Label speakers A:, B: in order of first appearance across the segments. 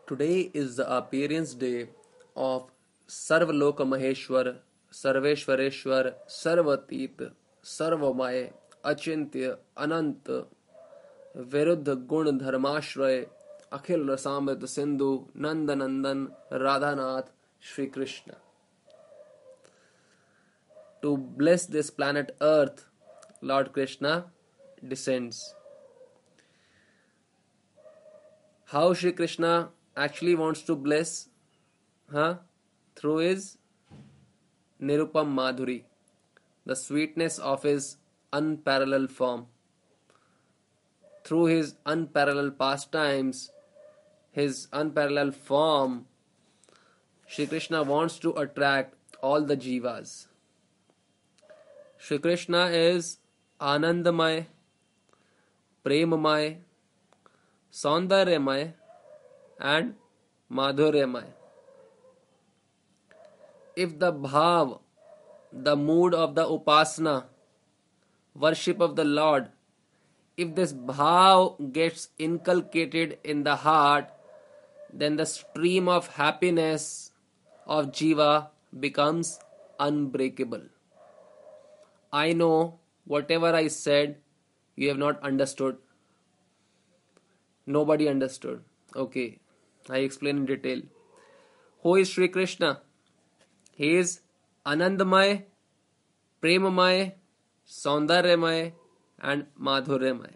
A: Today is the appearance day of Sarvaloka Maheshwar, Sarveshwareshwar, Sarvatit, Sarvamay, Achintya, Anant, Viruddha Gun Dharmashray, Akhil Rasamrit Sindhu, Nandanandan, Radhanath, Shri Krishna. To bless this planet Earth, Lord Krishna descends. How Shri Krishna actually wants to bless? Through his Nirupam Madhuri, the sweetness of his unparalleled form. Through his unparalleled pastimes, his unparalleled form, Shri Krishna wants to attract all the jivas. Shri Krishna is Anandamay, Premamay, Saundaryamay and Madhuryamay. If the bhav, the mood of the upasana, worship of the Lord, if this bhav gets inculcated in the heart, then the stream of happiness of jiva becomes unbreakable. I know whatever I said, you have not understood. Nobody understood. Okay, I explain in detail. Who is Sri Krishna? He is Anandamay, Premamay, Saundaryamay and Madhuryamay.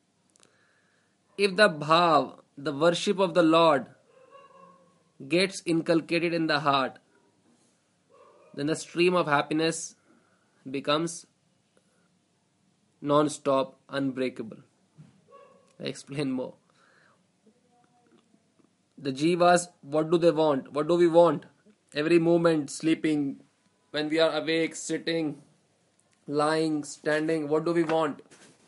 A: If the bhav, the worship of the Lord, gets inculcated in the heart, then the stream of happiness becomes non-stop, unbreakable. I explain more. The jivas, what do they want? What do we want? Every moment, sleeping, when we are awake, sitting, lying, standing, what do we want?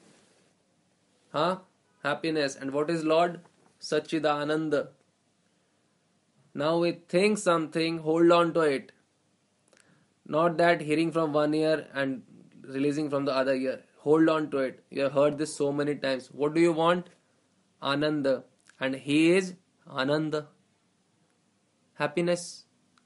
A: Happiness. And what is Lord? Satchidananda. Now we think something, hold on to it. Not that hearing from one ear and releasing from the other ear. Hold on to it. You have heard this so many times. What do you want? Ananda. And he is Ananda. Happiness.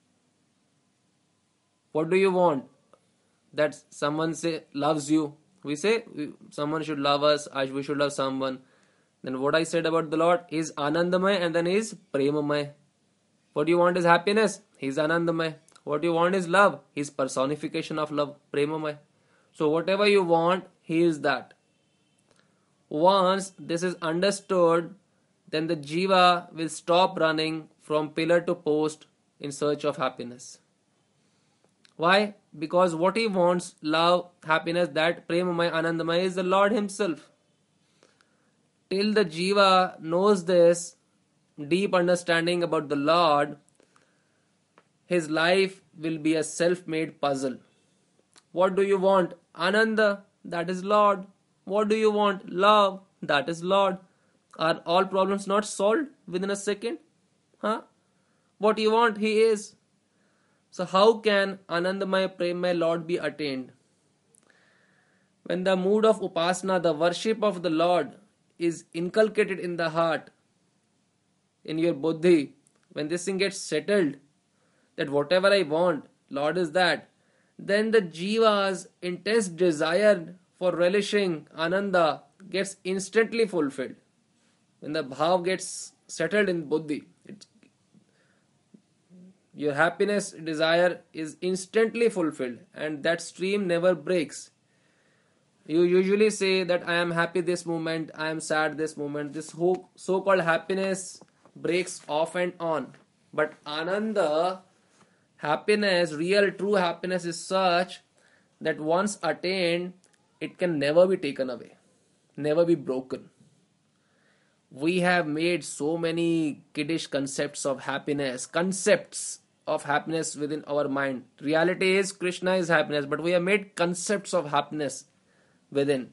A: What do you want? That someone say loves you. We say someone should love us, we should love someone. Then what I said about the Lord is Anandamay and then is Premamay. What you want is happiness. He is Anandamay. What you want is love. He is personification of love. Premamay. So whatever you want, he is that. Once this is understood, then the jiva will stop running from pillar to post in search of happiness. Why? Because what he wants, love, happiness, that Premamay, Anandamay is the Lord himself. Till the jiva knows this deep understanding about the Lord, his life will be a self-made puzzle. What do you want? Ananda, that is Lord. What do you want? Love, that is Lord. Are all problems not solved within a second? What you want, he is. So how can Anandamaya Premamaya Lord be attained? When the mood of upasana, the worship of the Lord, is inculcated in the heart, in your buddhi, when this thing gets settled, that whatever I want, Lord is that, then the jiva's intense desire for relishing Ananda gets instantly fulfilled. When the bhav gets settled in buddhi, your happiness desire is instantly fulfilled and that stream never breaks. You usually say that I am happy this moment, I am sad this moment. This so-called happiness breaks off and on. But Ananda, happiness, real true happiness is such that once attained, it can never be taken away, never be broken. We have made so many kiddish concepts of happiness within our mind. Reality is Krishna is happiness, but we have made concepts of happiness within.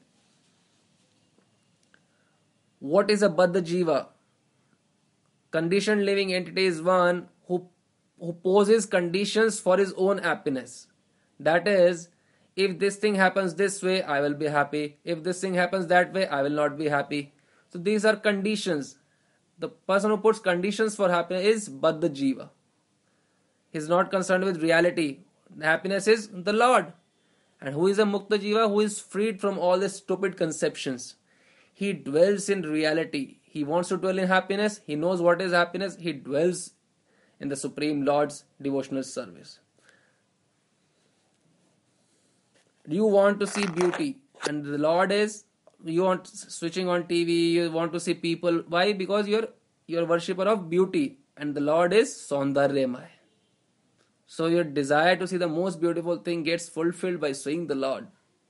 A: What is a Baddha Jiva? Conditioned living entity is one who poses conditions for his own happiness. That is, if this thing happens this way, I will be happy. If this thing happens that way, I will not be happy. So these are conditions. the person who puts conditions for happiness is Baddha Jiva. He's not concerned with reality. Happiness is the Lord. And who is a Mukta Jiva? Who is freed from all the stupid conceptions. He dwells in reality. He wants to dwell in happiness. He knows what is happiness. He dwells in the Supreme Lord's devotional service. You want to see beauty, and the Lord is, you want switching on TV, you want to see people. Why? Because you're a worshipper of beauty, and the Lord is Saundaryamay. So your desire to see the most beautiful thing gets fulfilled by seeing the Lord.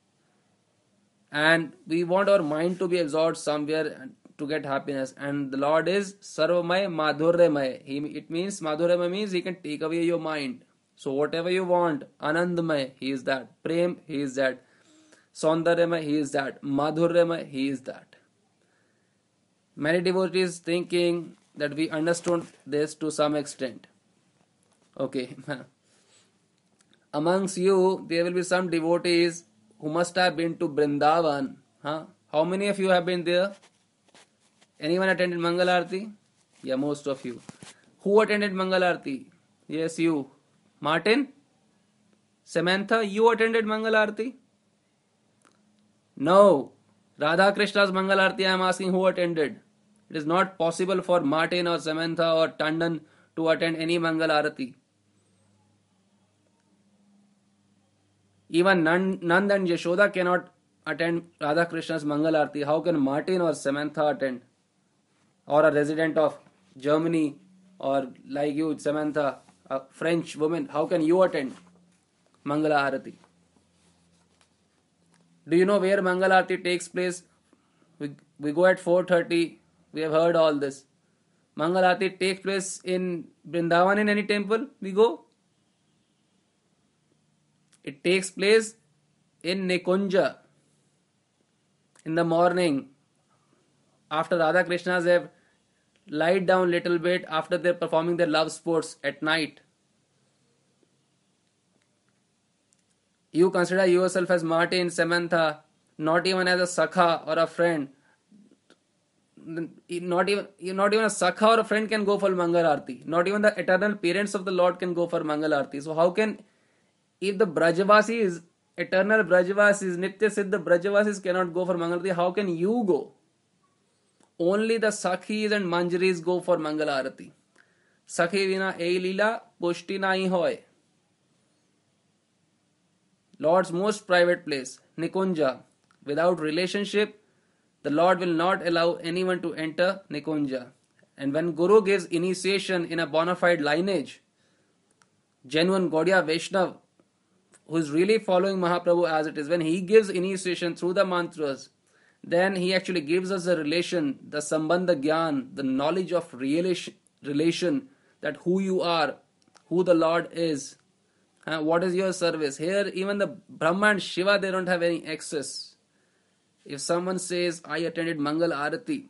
A: And we want our mind to be absorbed somewhere to get happiness. And the Lord is Sarvamay Madhuryamay. It means, Madhuryamay means He can take away your mind. So whatever you want, Anandamay, He is that. Prem, He is that. Saundaryamay, He is that. Madhuryamay, He is that. Many devotees thinking that we understood this to some extent. Okay. Amongst you, there will be some devotees who must have been to Vrindavan. How many of you have been there? Anyone attended Mangal Aarti? Yeah, most of you. Who attended Mangal Aarti? Yes, you. Martin? Samantha, you attended Mangal Aarti? No. Radha Krishna's Mangal Aarti, I am asking who attended. It is not possible for Martin or Samantha or Tandon to attend any Mangal Aarti. Even Nand and Yashoda cannot attend Radha Krishna's Mangal Aarti. How can Martin or Samantha attend? Or a resident of Germany, or like you, Samantha, a French woman, how can you attend Mangala Aarati? Do you know where Mangal Aarti takes place? We go at 4:30. We have heard all this. Mangal Aarti takes place in Vrindavan, in any temple we go. It takes place in Nikunja in the morning, after Radha Krishnas have lied down little bit, after they're performing their love sports at night. You consider yourself as Martin, Samantha, not even as a Sakha or a friend. Not even a Sakha or a friend can go for Mangal Aarti. Not even the eternal parents of the Lord can go for Mangal Aarti. So how can, if the Brajavasis, eternal Brajavasis, Nitya Siddha Brajavasis cannot go for Mangal Aarti, how can you go? Only the Sakhis and Manjaris go for Mangal Aarati. Sakhi vina ei lila pushti nahi hoy. Lord's most private place, Nikunja. Without relationship, the Lord will not allow anyone to enter Nikunja. And when Guru gives initiation in a bona fide lineage, genuine Gaudiya Vaishnav, who is really following Mahaprabhu as it is, when he gives initiation through the mantras, then he actually gives us the relation, the Sambandha Gyan, the knowledge of relation, that who you are, who the Lord is, what is your service. Here, even the Brahma and Shiva, they don't have any access. If someone says, I attended Mangal Aarati,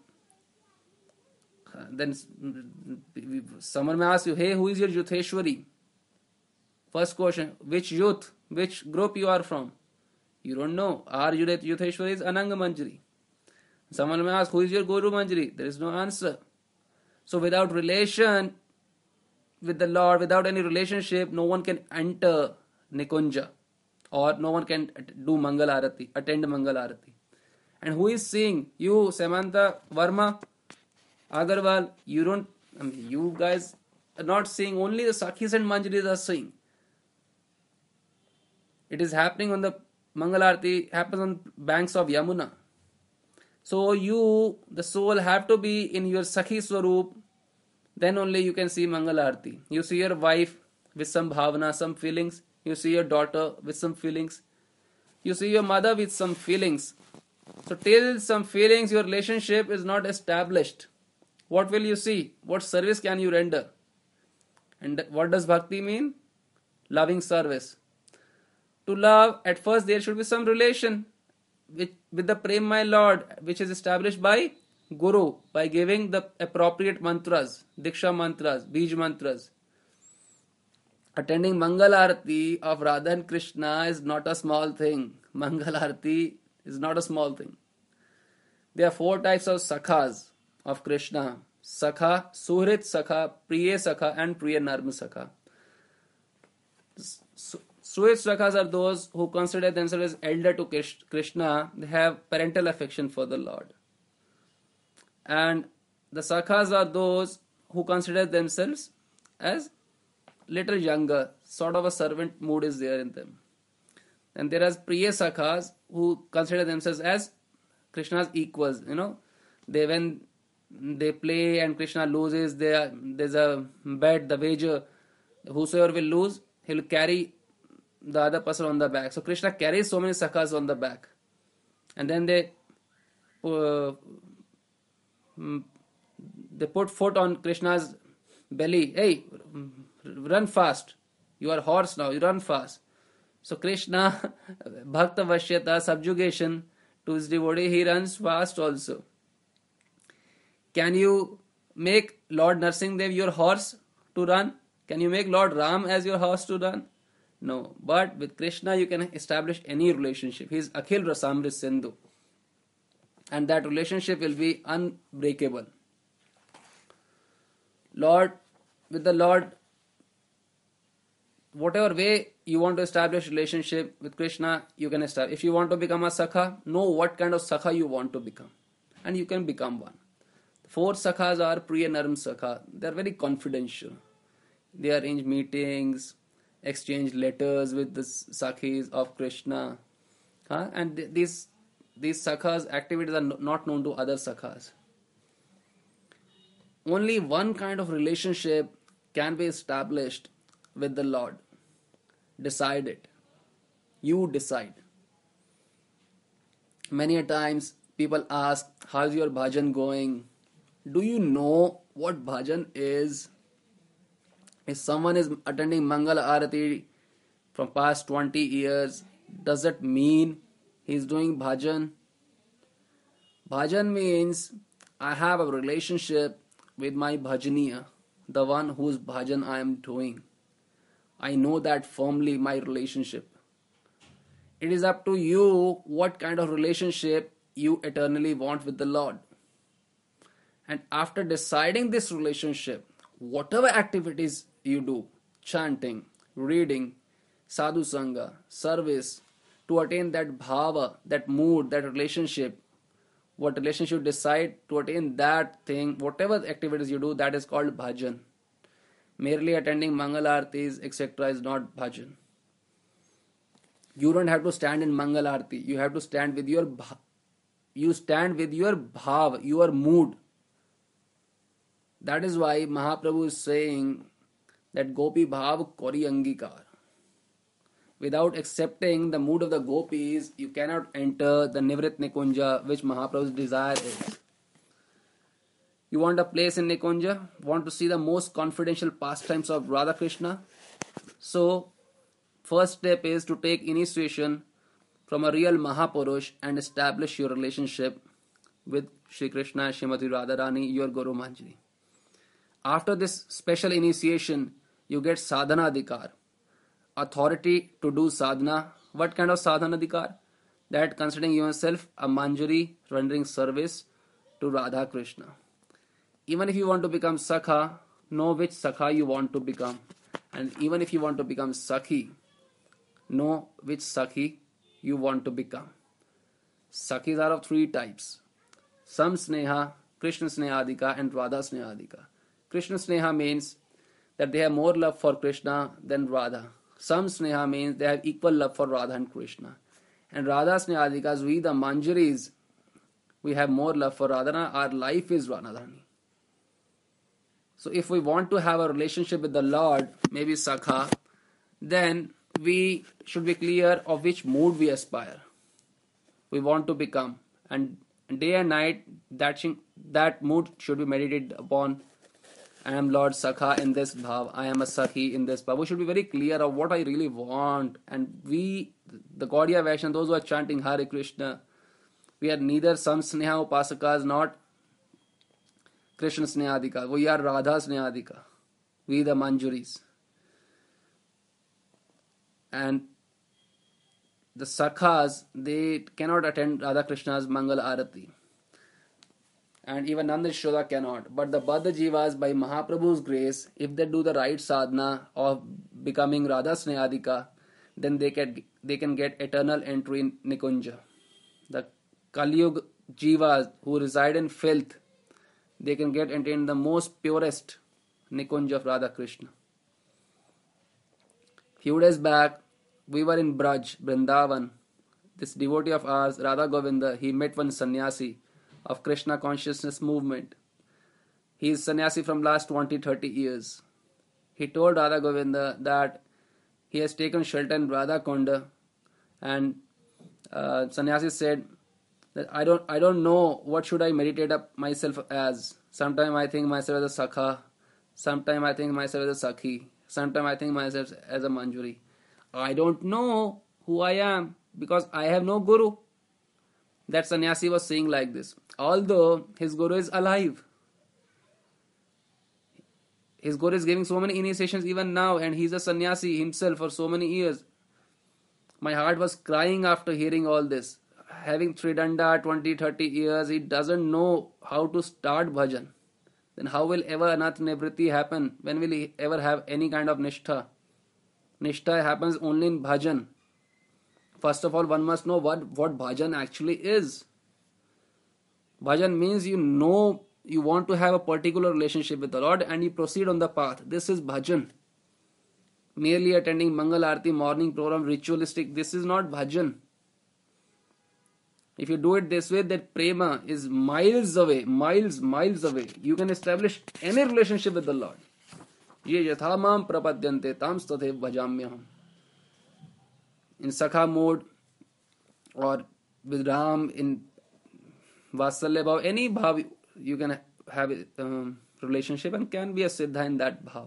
A: then someone may ask you, hey, who is your Yutheshwari? First question, which youth, which group you are from? You don't know. Our Yutheshwari is Ananga Manjari. Someone may ask, who is your Guru Manjari? There is no answer. So without relation with the Lord, without any relationship, no one can enter Nikunja, or no one can do Mangal Aarati, attend Mangal Aarati. And who is seeing? You, Samantha, Verma, Agarwal, you guys are not seeing. Only the Sakhis and Manjaris are seeing. It is happening on the Mangal Aarti, happens on banks of Yamuna. So you, the soul, have to be in your Sakhi Swarup, then only you can see Mangal Aarti. You see your wife with some bhavana, some feelings. You see your daughter with some feelings. You see your mother with some feelings. So till some feelings, your relationship is not established. What will you see? What service can you render? And what does bhakti mean? Loving service. To love, at first there should be some relation with the Prem, my Lord, which is established by Guru, by giving the appropriate mantras, Diksha mantras, Bij mantras. Attending Mangal Aarti of Radha and Krishna is not a small thing. Mangal Aarti is not a small thing. There are 4 types of Sakhas of Krishna. Sakha, Suhrit Sakha, Priya Sakha, and Priya Narm Sakha. Suhrit Sakhas are those who consider themselves as elder to Krishna. They have parental affection for the Lord. And the Sakhas are those who consider themselves as little younger, sort of a servant mood is there in them. And there are Priya Sakhas who consider themselves as Krishna's equals. When they play and Krishna loses, there's a bet, the wager. Whosoever will lose, he'll carry the other person on the back. So Krishna carries so many Sakhas on the back. And then they put foot on Krishna's belly. Hey, run fast. You are horse now, you run fast. So Krishna, Bhakta Vashyata, subjugation to his devotee, he runs fast also. Can you make Lord Narsinghdev your horse to run? Can you make Lord Ram as your horse to run? No. But with Krishna you can establish any relationship. He is Akhil Rasamrit Sindhu. And that relationship will be unbreakable. With the Lord, whatever way you want to establish relationship with Krishna, you can establish. If you want to become a Sakha, know what kind of Sakha you want to become. And you can become one. 4 Sakhas are Priya Narm Sakha. They are very confidential. They arrange meetings, exchange letters with the Sakhis of Krishna. And these Sakhas' activities are not known to other Sakhas. Only one kind of relationship can be established with the Lord. Decide it. You decide. Many a times people ask, how's your bhajan going? Do you know what bhajan is? If someone is attending Mangala Arati from past 20 years, does that mean he is doing bhajan? Bhajan means I have a relationship with my bhajaniya, the one whose bhajan I am doing. I know that firmly, my relationship. It is up to you what kind of relationship you eternally want with the Lord. And after deciding this relationship, whatever activities you do, chanting, reading, sadhu sangha, service, to attain that bhava, that mood, that relationship, what relationship you decide to attain that thing, whatever activities you do, that is called bhajan. Merely attending Mangal Aartis, etc. is not bhajan. You don't have to stand in Mangal Aarti. You have to stand with your bhav, your mood. That is why Mahaprabhu is saying that Gopi Bhav Kori Angikar. Without accepting the mood of the gopis, you cannot enter the Nivrit Nikunja, which Mahaprabhu's desire is. You want a place in Nikunja? Want to see the most confidential pastimes of Radha Krishna? So, first step is to take initiation from a real Mahapurush and establish your relationship with Shri Krishna, Srimati Radharani, your Guru Manjari. After this special initiation, you get sadhana adhikar, authority to do sadhana. What kind of sadhana adhikar? That considering yourself a manjari, rendering service to Radha Krishna. Even if you want to become Sakha, know which Sakha you want to become. And even if you want to become Sakhi, know which Sakhi you want to become. Sakhis are of 3 types. Sam Sneha, Krishna Snehadika, and Radha Snehadika. Krishna Sneha means that they have more love for Krishna than Radha. Sam Sneha means they have equal love for Radha and Krishna. And Radha Snehadikas, we the Manjaris, we have more love for Radha. Our life is Radharani. So if we want to have a relationship with the Lord, maybe Sakha, then we should be clear of which mood we aspire. We want to become. And day and night, that mood should be meditated upon. I am Lord Sakha in this bhav. I am a Sakhi in this bhav. We should be very clear of what I really want. And we, the Gaudiya Vaishnava, those who are chanting Hare Krishna, we are neither Sam Sneha Upasakas, not Krishna Snehadika. We are Radha Snehadika. We the Manjuris. And the Sakhas, they cannot attend Radha Krishna's Mangal Arati. and even Nanda Yashoda cannot. But the Baddha Jivas, by Mahaprabhu's grace, if they do the right sadhana of becoming Radha Snehadika, then they can get eternal entry in Nikunja. The Kali Yuga Jivas who reside in filth, they can get entry in the most purest Nikunja of Radha Krishna. Few days back, we were in Braj, Vrindavan. This devotee of ours, Radha Govinda, he met one sannyasi of Krishna consciousness movement. He is sannyasi from last 20-30 years. He told Radha Govinda that he has taken shelter in Radha Konda, and sannyasi said that I don't know what should I meditate up myself as. Sometimes I think myself as a sakha, sometimes I think myself as a sakhi, sometimes I think myself as a manjuri. I don't know who I am because I have no guru. That sannyasi was saying like this. Although his guru is alive, his guru is giving so many initiations even now, and he is a sannyasi himself for so many years. My heart was crying after hearing all this. Having Tridanda 20-30 years, he doesn't know how to start bhajan. Then how will ever anath nivritti happen? When will he ever have any kind of nishtha? Nishtha happens only in bhajan. First of all, one must know what bhajan actually is. Bhajan means you know you want to have a particular relationship with the Lord and you proceed on the path. This is bhajan. Merely attending Mangal Arati morning program, ritualistic, this is not bhajan. If you do it this way, that prema is miles away, miles away. You can establish any relationship with the Lord. Ye yathamam prapadyante tam stathev bhajamyaham. In Sakha mode or with Ram in Vatsalya Bhav, any bhav you can have a relationship and can be a siddha in that bhav.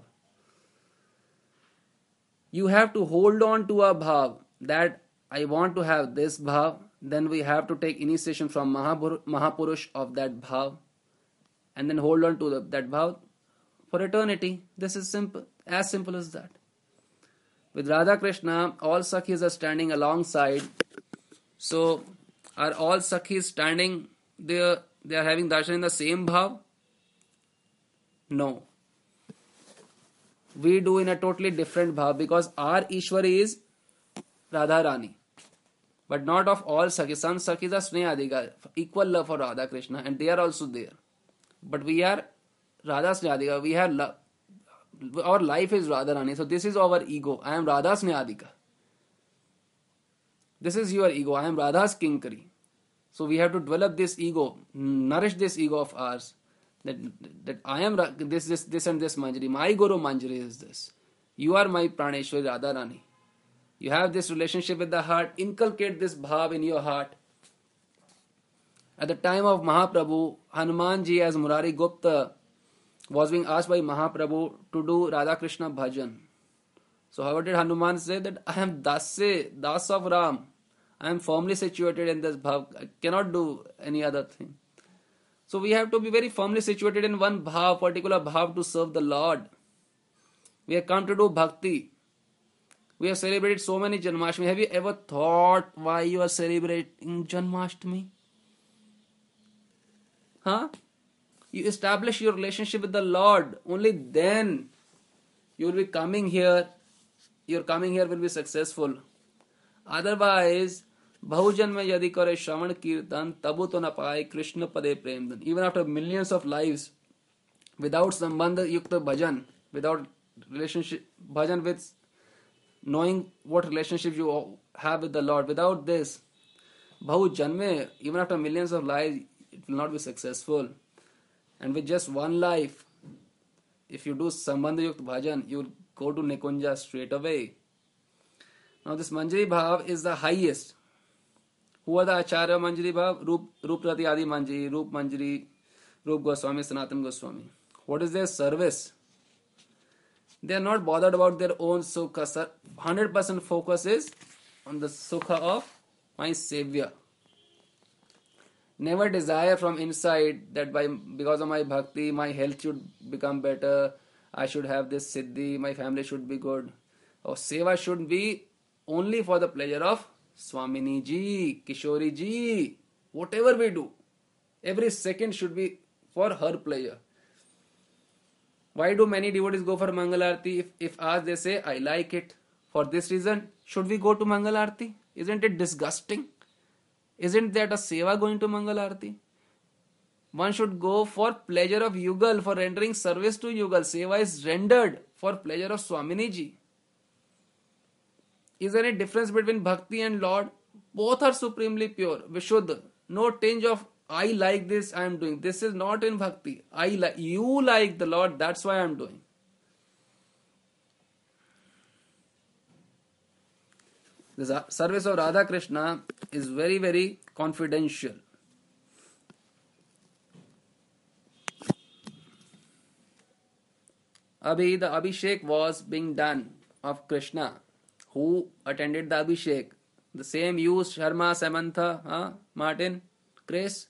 A: You have to hold on to a bhav that I want to have this bhav. Then we have to take initiation from Mahapurush of that bhav and then hold on to that bhav for eternity. This is simple, as simple as that. With Radha Krishna, all Sakhis are standing alongside. So, are all Sakhis standing there? They are having darshan in the same bhav? No. We do in a totally different bhav because our Ishwari is Radharani. But not of all Sakhis. Some Sakhis are Snehadika, equal love for Radha Krishna, and they are also there. But we are Radha Snehadika, we have love. Our life is Radharani. So this is our ego. I am Radha Snehadika. This is your ego. I am Radha's Kinkari. So we have to develop this ego, nourish this ego of ours. That I am this and this Manjari. My Guru Manjari is this. You are my Praneshwari Radharani. You have this relationship with the heart. Inculcate this bhav in your heart. At the time of Mahaprabhu, Hanumanji as Murari Gupta was being asked by Mahaprabhu to do Radha Krishna bhajan. So how did Hanuman say that I am Das of Ram. I am firmly situated in this bhav. I cannot do any other thing. So we have to be very firmly situated in one bhav, particular bhav to serve the Lord. We have come to do bhakti. We have celebrated so many Janmashtami. Have you ever thought why you are celebrating Janmashtami? Huh? You establish your relationship with the Lord. Only then you will be coming here. Your coming here will be successful. Otherwise, Bahujan mein yadi kare Shravan Kirtan, tabu to na paaye Krishna pade premdan. Even after millions of lives, without sambandha yukta bhajan, without relationship, bhajan with knowing what relationship you have with the Lord, without this, Bahujan even after millions of lives, it will not be successful. And with just one life, if you do Sambandha Yukt Bhajan, you will go to Nikunja straight away. Now this Manjari Bhav is the highest. Who are the Acharya Manjari Bhav? Rup Rati Adi Manjari, Rup Manjari, Rup Goswami, Sanatan Goswami. What is their service? They are not bothered about their own sukha. 100% focus is on the sukha of my Savior. Never desire from inside that because of my bhakti, my health should become better, I should have this siddhi, my family should be good. Or seva should be only for the pleasure of Swamini ji, Kishori ji. Whatever we do, every second should be for her pleasure. Why do many devotees go for Mangal Arati? If asked, they say, I like it. For this reason, should we go to Mangal Arati? Isn't it disgusting? Isn't that a seva going to Mangal Arati? One should go for pleasure of Yugal, for rendering service to Yugal. Seva is rendered for pleasure of Swamini ji. Is there any difference between Bhakti and Lord? Both are supremely pure, Vishuddha. No tinge of I like this, I am doing. This is not in Bhakti. You like the Lord, that's why I am doing. The service of Radha Krishna is very, very confidential. The Abhishek was being done of Krishna. Who attended the Abhishek? The same you, Sharma, Samantha, Martin, Chris.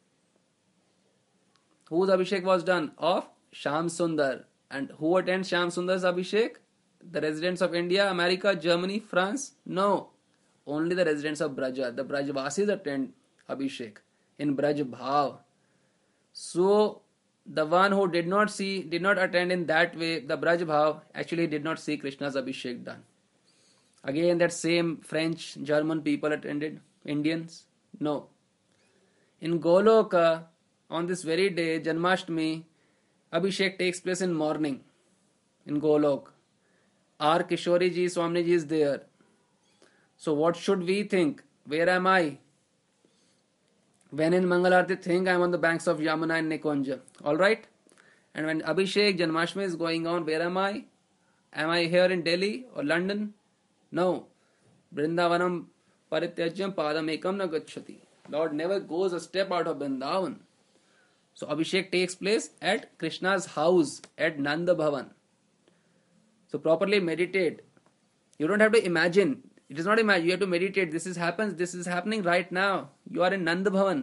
A: Whose Abhishek was done? Of Sham Sundar. And who attends Sham Sundar's Abhishek? The residents of India, America, Germany, France? No. Only the residents of Braja. The Brajvasis attend Abhishek in Braj Bhav. So, the one who did not attend in that way, the Braj Bhav, actually did not see Krishna's Abhishek done. Again, that same French, German people attended. Indians? No. In Goloka, on this very day, Janmashtami, Abhishek takes place in morning in Golok. R. Kishori ji, Swamini ji is there. So what should we think? Where am I? When in Mangalarti, think I am on the banks of Yamuna in Nikunja. Alright? And when Abhishek Janmashtami is going on, where am I? Am I here in Delhi or London? No. Vrindavanam parityajyam padam ekam na gacchati. Lord never goes a step out of Vrindavan. So Abhishek takes place at Krishna's house at Nanda Bhavan. So properly meditate. You don't have to imagine. It is not imagine. You have to meditate. This is happening right now. You are in Nanda Bhavan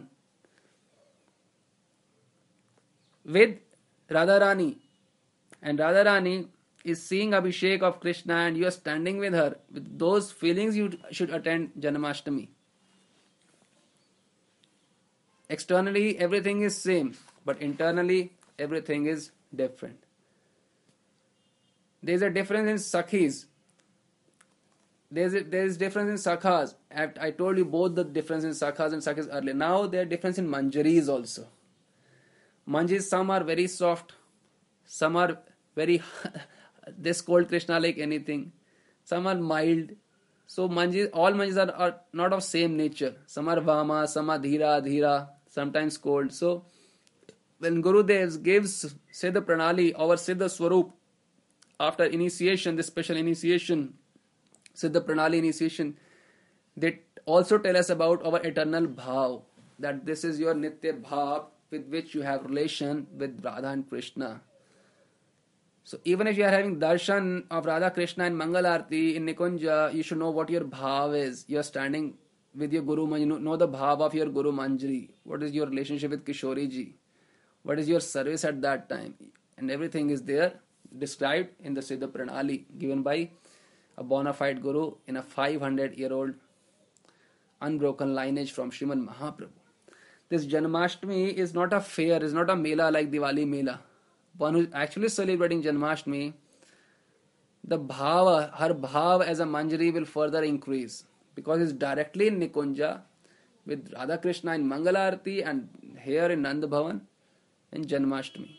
A: with Radharani. And Radharani is seeing Abhishek of Krishna and you are standing with her. With those feelings you should attend Janmashtami. Externally everything is same, but internally everything is different. There is a difference in Sakhis. There is difference in Sakhas. I told you both the difference in Sakhas and Sakhis earlier. Now there are difference in Manjaris also. Manjaris, some are very soft. Some are very... they scold Krishna like anything. Some are mild. So all Manjaris are not of same nature. Some are Vama, some are Dhira, sometimes scold. So when Gurudev gives Siddha Pranali, our Siddha Swarup, after initiation, this special initiation, Siddha Pranali initiation, they also tell us about our eternal bhav, that this is your Nitya bhav with which you have relation with Radha and Krishna. So even if you are having darshan of Radha Krishna in Mangal Arati in Nikunja, you should know what your bhav is. You are standing with your Guru, you know the bhav of your Guru Manjari. What is your relationship with Kishori ji? What is your service at that time? And everything is there described in the Siddha Pranali given by a bona fide Guru in a 500-year-old unbroken lineage from Srimad Mahaprabhu. This Janmashtami is not a fair, is not a mela like Diwali mela. One who is actually celebrating Janmashtami, the bhava, her bhav as a Manjari will further increase because it's directly in Nikunja with Radha Krishna in Mangalarti and here in Nanda Bhavan in Janmashtami.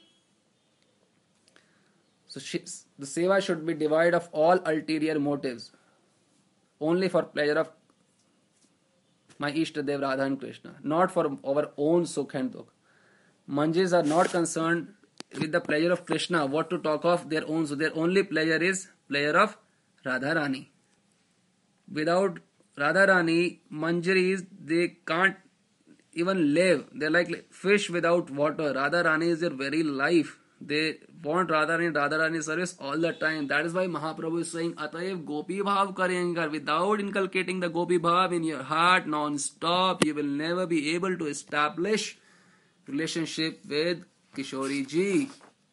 A: So the seva should be devoid of all ulterior motives, only for pleasure of my Ishtadev Radha and Krishna, not for our own sukh and dukh. Manjis are not concerned with the pleasure of Krishna, what to talk of their own, so their only pleasure is pleasure of Radharani. Without Radharani, Manjaris, they can't even live. They're like fish without water. Radharani is their very life. They want Radharani service all the time. That is why Mahaprabhu is saying, Atayev Gopi Bhav Karengar. Without inculcating the Gopi Bhav in your heart non-stop, you will never be able to establish relationship with Kishori ji.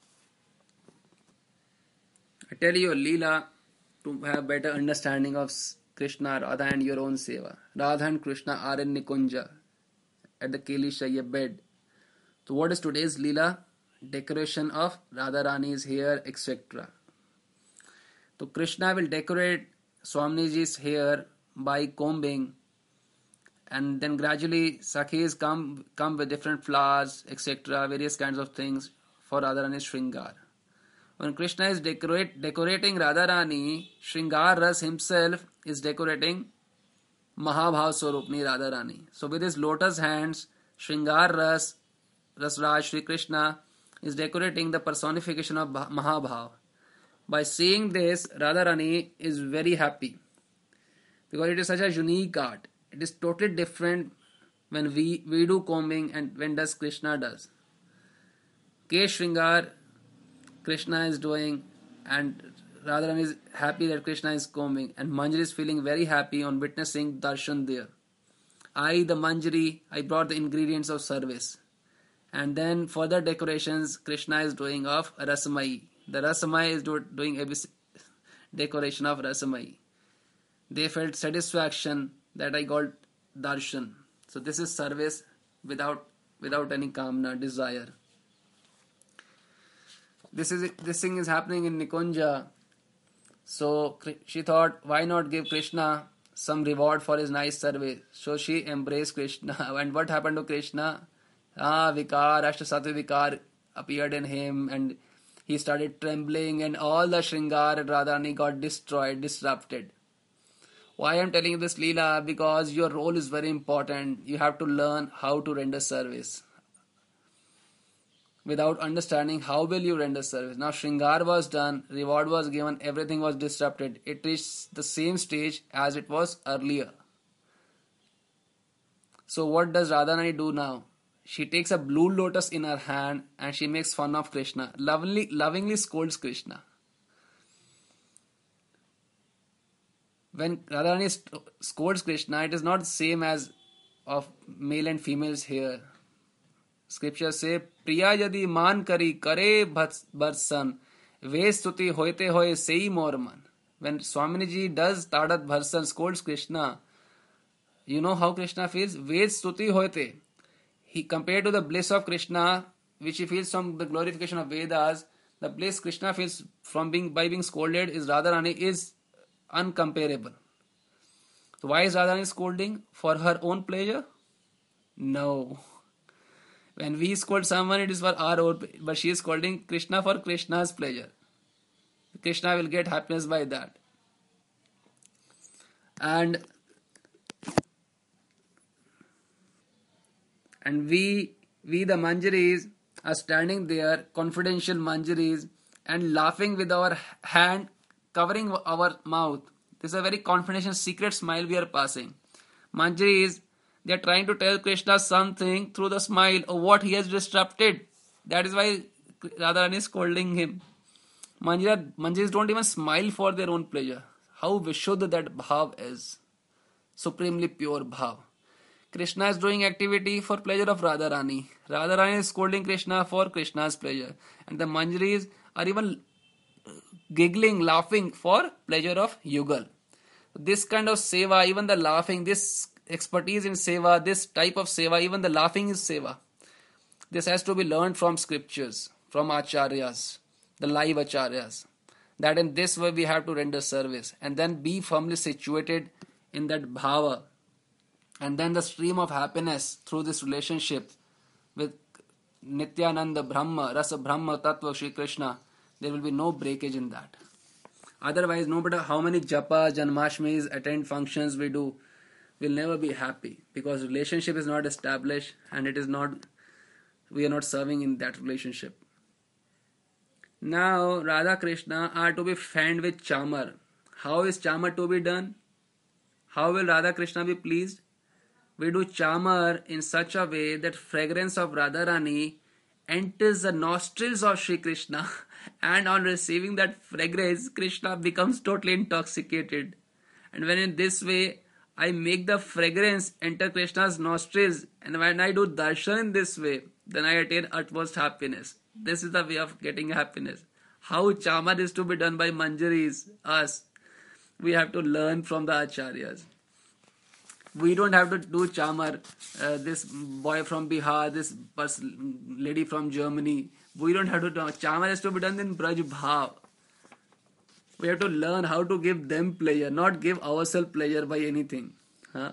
A: I tell you a Leela to have better understanding of Krishna, Radha and your own seva. Radha and Krishna are in Nikunja at the Kelishaya bed.
B: So what is today's Leela? Decoration of Radharani's hair, etc. So Krishna will decorate Swaminiji's hair by combing, and then gradually Sakhis come with different flowers, etc., various kinds of things for Radharani's Shringar. When Krishna is decorating Radharani, Shringar Ras himself is decorating Mahabhav Swarupni Radharani. So with his lotus hands, Shringar Rasraj Shri Krishna is decorating the personification of Mahabhav. By seeing this, Radharani is very happy because it is such a unique art. It is totally different when we do combing and when does Krishna does. Kesh Shringar Krishna is doing, and Radharani is happy that Krishna is combing, and Manjari is feeling very happy on witnessing darshan there. The Manjari, I brought the ingredients of service. And then further decorations Krishna is doing of Rasamai. The Rasamai is doing a decoration of Rasamai. They felt satisfaction that I got darshan. So this is service without any kamna, desire. This thing is happening in Nikunja. So she thought, why not give Krishna some reward for his nice service? So she embraced Krishna. And what happened to Krishna? Vikar, Ashtasattva Vikar appeared in him, and he started trembling, and all the Shringar and Radharani got destroyed, disrupted. Why I am telling you this Leela? Because your role is very important. You have to learn how to render service. Without understanding, how will you render service? Now Shringar was done, reward was given, everything was disrupted. It reached the same stage as it was earlier. So what does Radharani do now? She takes a blue lotus in her hand and she makes fun of Krishna. Lovingly scolds Krishna. When Radharani scolds Krishna, it is not the same as of male and female's hair. Scriptures say, Priya yadi man kari kare bharsan, ve stuti hoite hoye sei morman. When Swaminiji does Tadat Bharsan, scolds Krishna, you know how Krishna feels? Ve stuti hoite. He compared to the bliss of Krishna, which he feels from the glorification of Vedas, the bliss Krishna feels from being scolded is Radharani is uncomparable. So why is Radharani scolding? For her own pleasure? No. When we scold someone, it is for our own pleasure, but she is scolding Krishna for Krishna's pleasure. Krishna will get happiness by that. And we the Manjaris are standing there, confidential Manjaris, and laughing with our hand covering our mouth. This is a very confidential secret smile we are passing. Manjaris, they are trying to tell Krishna something through the smile of what he has disrupted. That is why Radharani is scolding him. Manjaris don't even smile for their own pleasure. How Vishuddha that bhav is. Supremely pure bhav. Krishna is doing activity for pleasure of Radharani. Radharani is scolding Krishna for Krishna's pleasure. And the Manjaris are even giggling, laughing for pleasure of Yugal. This kind of seva, even the laughing, this expertise in seva, this type of seva, even the laughing is seva. This has to be learned from scriptures, from acharyas, the live acharyas. That in this way we have to render service and then be firmly situated in that bhava. And then the stream of happiness through this relationship with Nityananda Brahma, Rasa Brahma, Tattva Shri Krishna, there will be no breakage in that. Otherwise, no matter how many japas, janmashmis, attend functions we do, we'll never be happy because relationship is not established and we are not serving in that relationship. Now, Radha Krishna are to be fanned with chamar. How is chamar to be done? How will Radha Krishna be pleased? We do chamar in such a way that fragrance of Radharani enters the nostrils of Shri Krishna, and on receiving that fragrance, Krishna becomes totally intoxicated. And when in this way, I make the fragrance enter Krishna's nostrils, and when I do darshan in this way, then I attain utmost happiness. This is the way of getting happiness. How chamar is to be done by Manjaris, us. We have to learn from the acharyas. We don't have to do chamar. This boy from Bihar, this lady from Germany. We don't have to do chamar. Has to be done in Braj Bhav. We have to learn how to give them pleasure, not give ourselves pleasure by anything. Huh?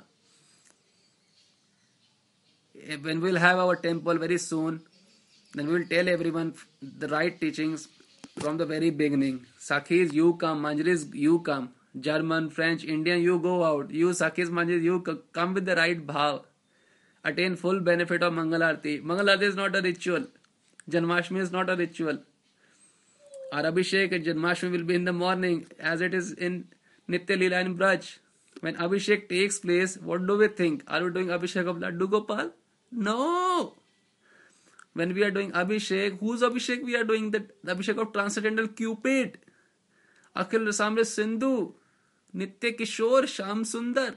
B: When we'll have our temple very soon, then we'll tell everyone the right teachings from the very beginning. Sakhis, you come. Manjaris, you come. German, French, Indian, you go out. You Sakhis, Manjaris, you come with the right bhav. Attain full benefit of Mangal Arati. Mangal Arati is not a ritual. Janmashtami is not a ritual. Our Abhishek and Janmashtami will be in the morning, as it is in Nitya Leela in Braj. When Abhishek takes place, what do we think? Are we doing Abhishek of Laddu Gopal? No! When we are doing Abhishek, whose Abhishek we are doing? The Abhishek of Transcendental Cupid. Akhil Rasamre Sindhu. Nitya Kishore Sham Sundar.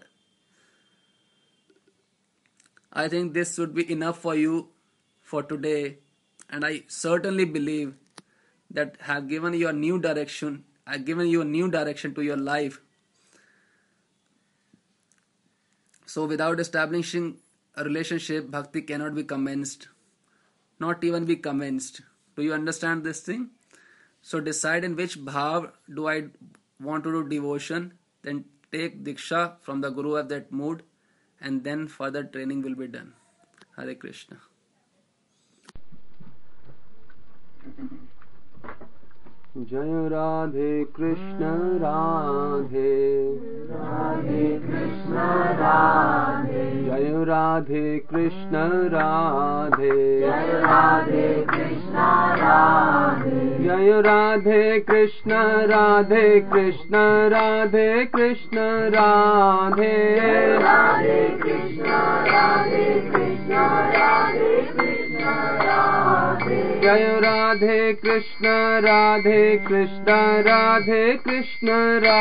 B: I think this should be enough for you for today. And I certainly believe that have given you a new direction. I've given you a new direction to your life. So without establishing a relationship, bhakti cannot be commenced. Not even be commenced. Do you understand this thing? So decide in which bhav do I want to do devotion. Then take diksha from the Guru of that mood. And then further training will be done. Hare Krishna.
A: Jai Radhe Krishna Radhe Radhe Krishna Radhe Jai Radhe Krishna Radhe Jai Radhe Krishna Radhe Jai Radhe Krishna Radhe Krishna Radhe Krishna Radhe Radhe Krishna Radhe Krishna Radhe Krishna Radhe Jai Radhe Krishna Radhe Krishna Radhe Krishna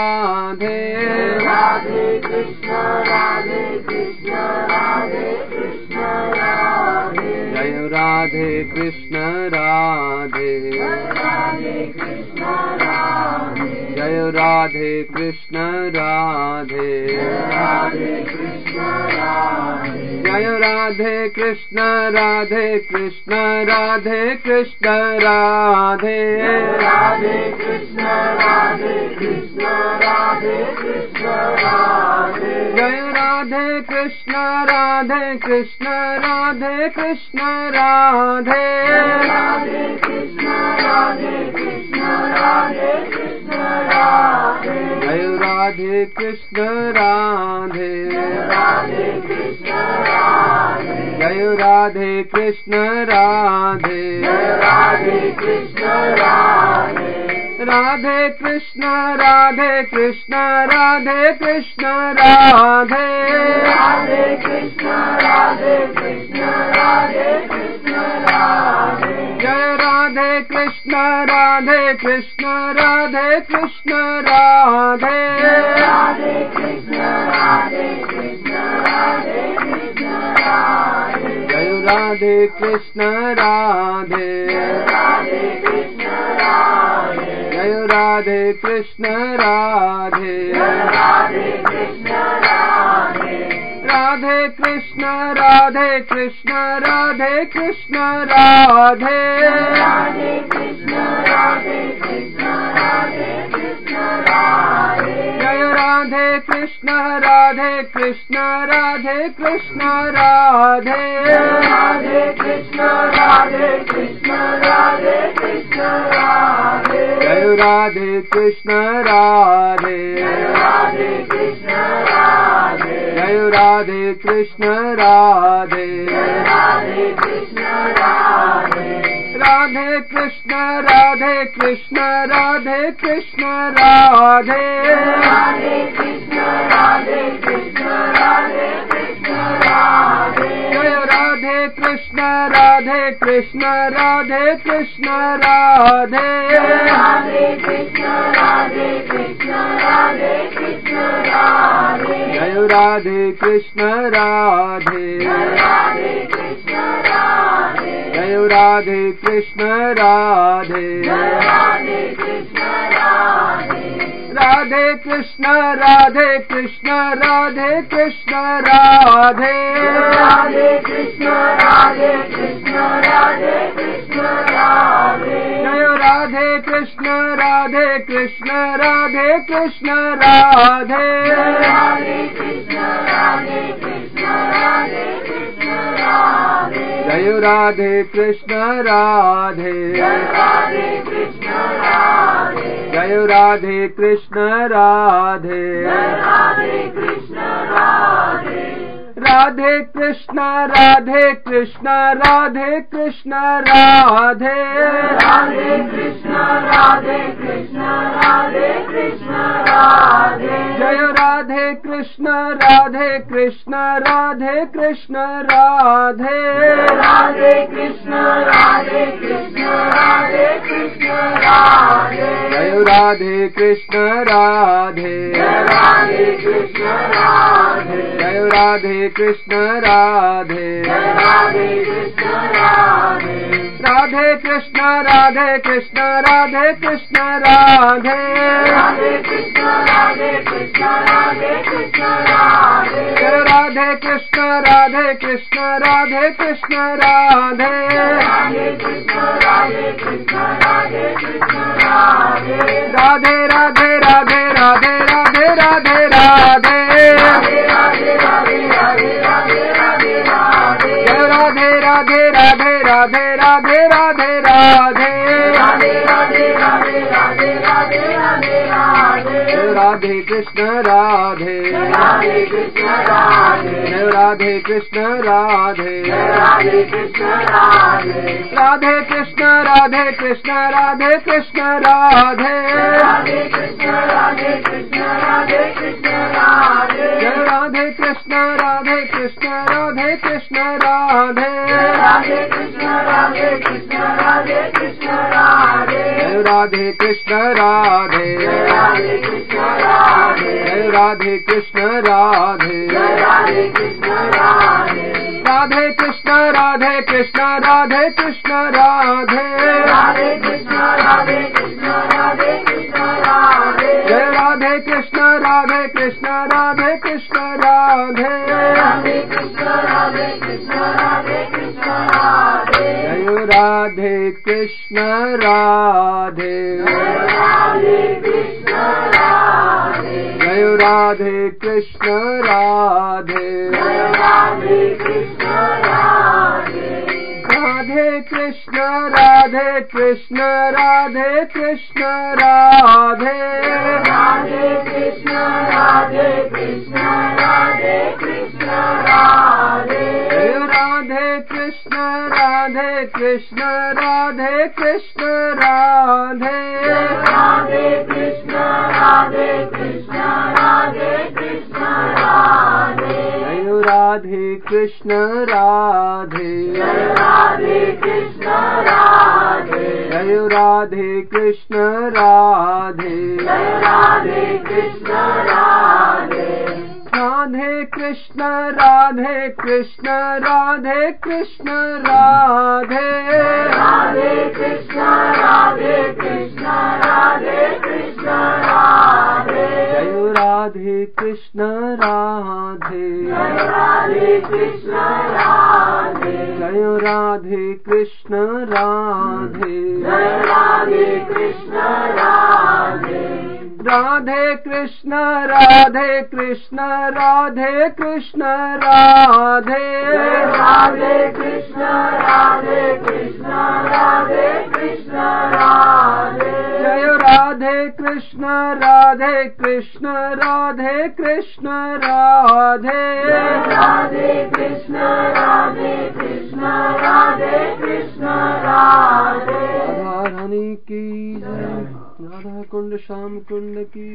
A: Radhe Radhe Krishna Radhe Krishna Radhe Krishna Radhe Jai Radhe Krishna Radhe Radhe Krishna Radhe Jai Radhe Krishna Radhe Radhe Krishna Radhe Jai Radhe Krishna Radhe Krishna Radhe Krishna Radhe Radhe Krishna Radhe Krishna Radhe Krishna Radhe Jai Radhe Krishna Radhe Krishna Radhe Krishna Radhe Radhe Krishna Radhe Krishna Radhe Krishna Radhe Jai Radhe Krishna Radhe Radhe Krishna Radhe Jai Radhe Krishna Radhe Radhe Krishna Radhe Radhe Krishna Radhe Krishna Radhe Krishna Radhe Radhe Krishna Radhe Krishna Radhe Krishna Radhe Jai Radhe Krishna Radhe Krishna Radhe Krishna Radhe Radhe Krishna Radhe Krishna Radhe Krishna Radhe Jai Radhe Krishna Radhe Radhe Krishna Radhe Jai Radhe Krishna Radhe Radhe Krishna Radhe Radhe Krishna Radhe Krishna Radhe Krishna Radhe Radhe Krishna Radhe Krishna Radhe Krishna Radhe Jai Radhe Krishna Radhe Krishna Radhe Krishna Radhe Radhe Krishna Radhe Krishna Radhe Krishna Radhe Jai Radhe Krishna Radhe Radhe Krishna Radhe Jai Radhe Krishna Radhe Radhe Krishna Radhe Radhe Krishna Radhe Krishna Radhe Krishna Radhe Radhe Krishna Radhe Krishna Radhe Krishna Radhe Jai Radhe Krishna Radhe Krishna Radhe Krishna Radhe Radhe Krishna Radhe Krishna Radhe Krishna Radhe Jai Radhe Krishna Radhe Radhe Krishna Radhe Jai Radhe Krishna Radhe Radhe Krishna Radhe
B: Radhe Krishna Radhe Krishna Radhe Krishna Radhe
C: Radhe Krishna Radhe Krishna Radhe Krishna Radhe
B: जय राधे कृष्ण राधे कृष्ण राधे कृष्ण राधे
C: राधे कृष्ण राधे कृष्ण राधे कृष्ण राधे
B: जय राधे कृष्ण राधे
C: राधे कृष्ण राधे
B: जय राधे कृष्ण राधे
C: राधे कृष्ण राधे
B: राधे कृष्ण राधे कृष्ण राधे कृष्ण राधे
C: राधे कृष्ण राधे कृष्ण राधे कृष्ण राधे
B: जय राधे कृष्ण राधे कृष्ण राधे कृष्ण राधे
C: राधे कृष्ण राधे कृष्ण राधे कृष्ण राधे
B: जय राधे कृष्ण राधे
C: राधे कृष्ण राधे
B: जय राधे कृष्ण राधे
C: राधे कृष्ण राधे
B: राधे कृष्ण राधे कृष्ण राधे कृष्ण राधे
C: राधे कृष्ण राधे कृष्ण राधे कृष्ण राधे
B: जय राधे कृष्ण राधे कृष्ण राधे कृष्ण राधे
C: राधे कृष्ण राधे कृष्ण राधे कृष्ण राधे
B: राधे राधे राधे राधे राधे राधे राधे
C: राधे राधे राधे राधे राधे राधे राधे
B: जय राधे राधे राधे राधे राधे राधे राधे
C: राधे राधे राधे राधे राधे राधे राधे
B: जय राधे कृष्ण राधे
C: राधे कृष्ण राधे
B: जय राधे कृष्ण राधे
C: राधे कृष्ण राधे
B: राधे कृष्ण राधे कृष्ण राधे कृष्ण राधे
C: राधे कृष्ण राधे कृष्ण राधे कृष्ण राधे
B: जय राधे कृष्ण राधे कृष्ण राधे कृष्ण राधे
C: राधे कृष्ण राधे कृष्ण राधे कृष्ण राधे
B: जय राधे कृष्ण राधे
C: राधे कृष्ण राधे
B: जय राधे कृष्ण राधे
C: राधे कृष्ण राधे
B: राधे कृष्ण राधे कृष्ण राधे कृष्ण राधे
C: राधे कृष्ण राधे कृष्ण राधे कृष्ण राधे
B: जय राधे कृष्ण राधे कृष्ण राधे कृष्ण राधे
C: राधे कृष्ण राधे कृष्ण राधे कृष्ण राधे
B: जय राधे कृष्ण राधे
C: राधे कृष्ण राधे
B: जय राधे कृष्ण राधे
C: राधे कृष्ण राधे
B: राधे कृष्ण राधे कृष्ण राधे कृष्ण राधे
C: राधे कृष्ण राधे कृष्ण राधे कृष्ण राधे
B: जय राधे कृष्ण राधे कृष्ण राधे कृष्ण राधे
C: राधे कृष्ण राधे कृष्ण राधे कृष्ण राधे
B: जय राधे कृष्ण राधे
C: राधे कृष्ण राधे
B: जय राधे कृष्ण राधे
C: राधे कृष्ण राधे
B: राधे कृष्ण राधे कृष्ण राधे कृष्ण राधे
C: राधे कृष्ण राधे कृष्ण राधे कृष्ण राधे
B: जय राधे कृष्ण राधे
C: राधे कृष्ण राधे
B: जय राधे कृष्ण राधे
C: राधे कृष्ण राधे
B: राधे कृष्ण राधे कृष्ण राधे कृष्ण राधे
C: राधे कृष्ण राधे कृष्ण राधे कृष्ण राधे
B: जय राधे कृष्ण राधे कृष्ण राधे कृष्ण राधे
C: राधे कृष्ण राधे कृष्ण राधे कृष्ण राधे
B: राधा रानी की जय राधा कुंड श्याम कुंड की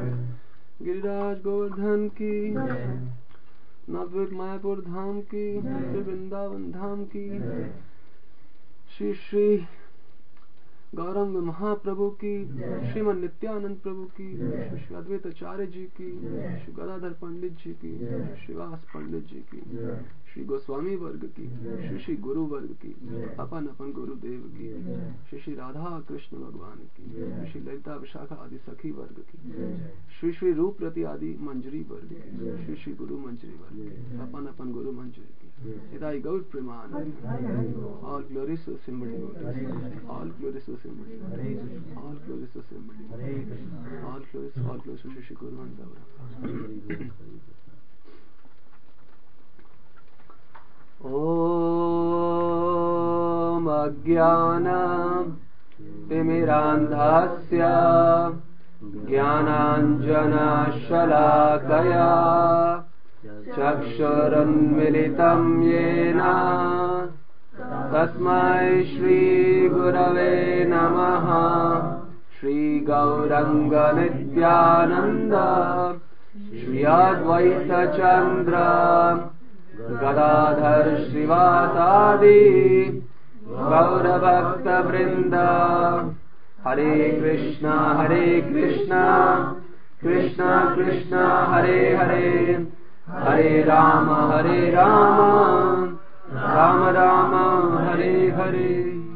B: गिरिराज गोवर्धन की नवद्वीप मायापुर धाम की श्री वृंदावन धाम की श्री श्री गौरंग महाप्रभु की श्रीमन नित्यानंद प्रभु की श्री अद्वैत आचार्य जी की श्री गदाधर पंडित जी की श्रीवास पंडित जी की श्री गोस्वामी वर्ग की श्री गुरु वर्ग की अपन अपन गुरुदेव की श्री राधा कृष्ण भगवान की श्री
D: ललिता विशाखा आदि सखी वर्ग की, श्री श्री रूप रति आदि मंजरी वर्ग की, श्री श्री गुरु मंजरी वर्ग की, अपन अपन गुरु मंजरी की, हिदाई गौर Premanand, all glories to Simbadi devotees, all glories to Simbadi, all glories to Simbadi, all glories to Shri Guru and Gaura. Om Ajnanam Timirandhasya Jnananjana Shalakaya Chakshuranmilitam Yena Tasmai Shri Gurave Namaha Shri Gauranga Nityananda Shri Advaita Chandra Gadadhar Srivasadi Gaura Bhakta Vrinda Hare Krishna Krishna Krishna Hare Hare Hare Rama Rama Rama Hare Hare.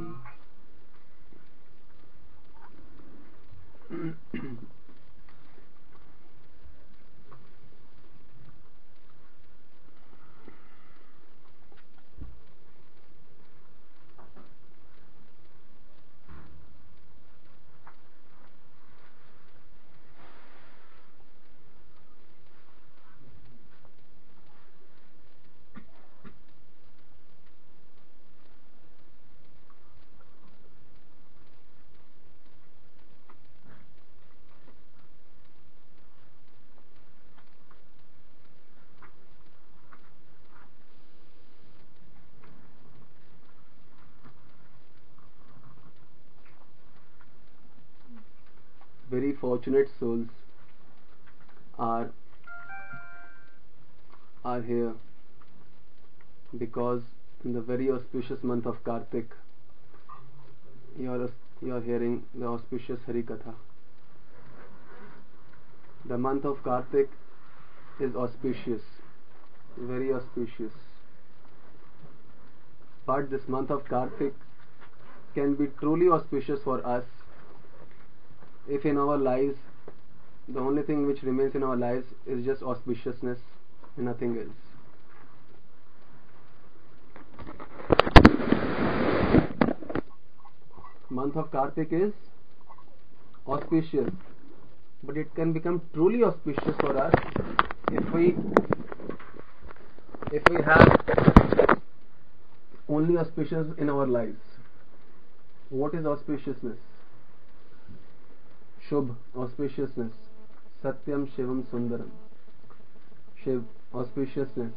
D: Very fortunate souls are here because in the very auspicious month of Kartik you are hearing the auspicious Hari Katha. The month of Kartik is auspicious, very auspicious. But this month of Kartik can be truly auspicious for us if in our lives the only thing which remains in our lives is just auspiciousness and nothing else. Month of Kartik is auspicious, but it can become truly auspicious for us if we have only auspicious in our lives. What is auspiciousness? Shubh, auspiciousness. Satyam Shivam Sundaram. Shiv, auspiciousness.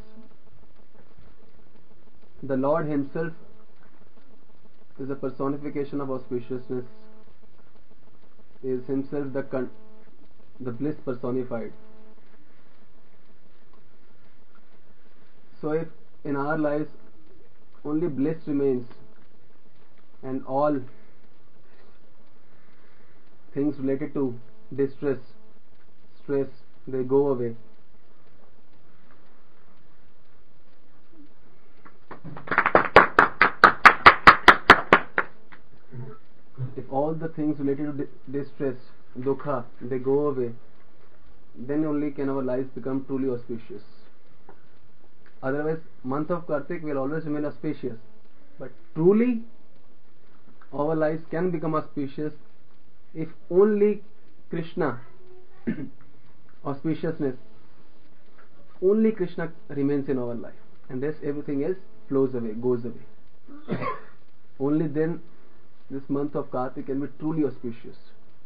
D: The Lord Himself is a personification of auspiciousness, is Himself the bliss personified. So if in our lives only bliss remains and all things related to distress, stress, they go away. If all the things related to distress, dukha, they go away, then only can our lives become truly auspicious. Otherwise, month of Kartik will always remain auspicious. But truly, our lives can become auspicious if only Krishna, auspiciousness, only Krishna remains in our life, and thus everything else flows away, goes away. Only then this month of Kartik can be truly auspicious.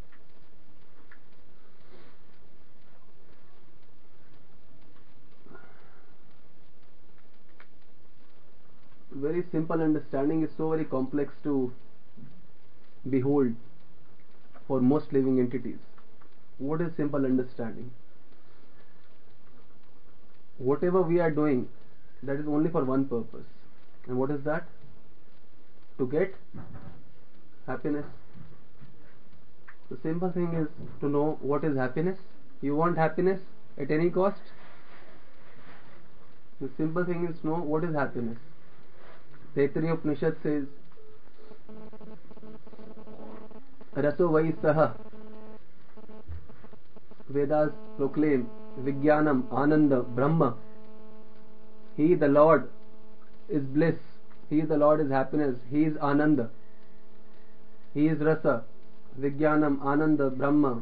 D: Very simple understanding is so very complex to behold for most living entities. What is simple understanding? Whatever we are doing, that is only for one purpose. And what is that? To get happiness. The simple thing is to know what is happiness. You want happiness at any cost? The simple thing is to know what is happiness. Taittiriya Upanishad says, Raso vai saha Vedas proclaim Vijnanam, Ananda, Brahma. He, the Lord, is bliss. He, the Lord, is happiness. He is Ananda. He is Rasa. Vijnanam, Ananda, Brahma.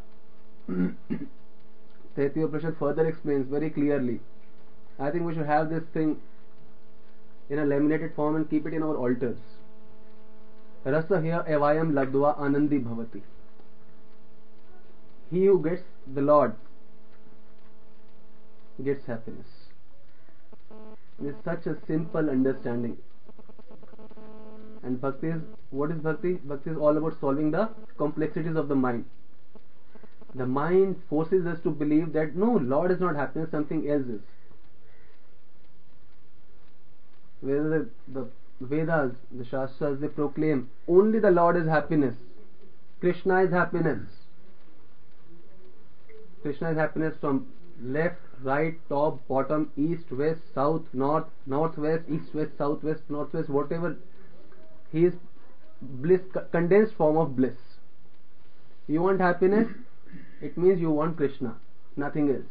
D: Taittiriya Upanishad further explains very clearly. I think we should have this thing in a laminated form and keep it in our altars. Rasa here evayam labdva anandi bhavati. He who gets the Lord gets happiness. It is such a simple understanding. And bhakti is, what is bhakti? Bhakti is all about solving the complexities of the mind. The mind forces us to believe that no, Lord is not happiness, something else is. Whereas the Vedas, the Shastras, they proclaim only the Lord is happiness. Krishna is happiness. Krishna is happiness from left, right, top, bottom, east, west, south, north, northwest, east, west, southwest, northwest, whatever. He is bliss, condensed form of bliss. You want happiness? It means you want Krishna, nothing else.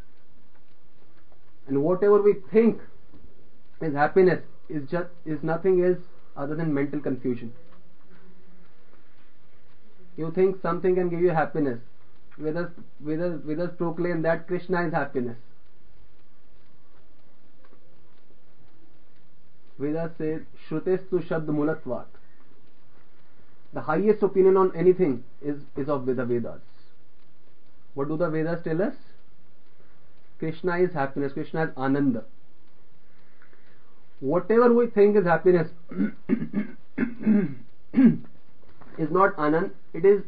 D: And whatever we think is happiness is nothing else other than mental confusion. You think something can give you happiness. Vedas proclaim that Krishna is happiness. Vedas say Shrutestu Shabd Mulatvat. The highest opinion on anything is of the Vedas. What do the Vedas tell us? Krishna is happiness. Krishna is Ananda. Whatever we think is happiness is not Anand. It is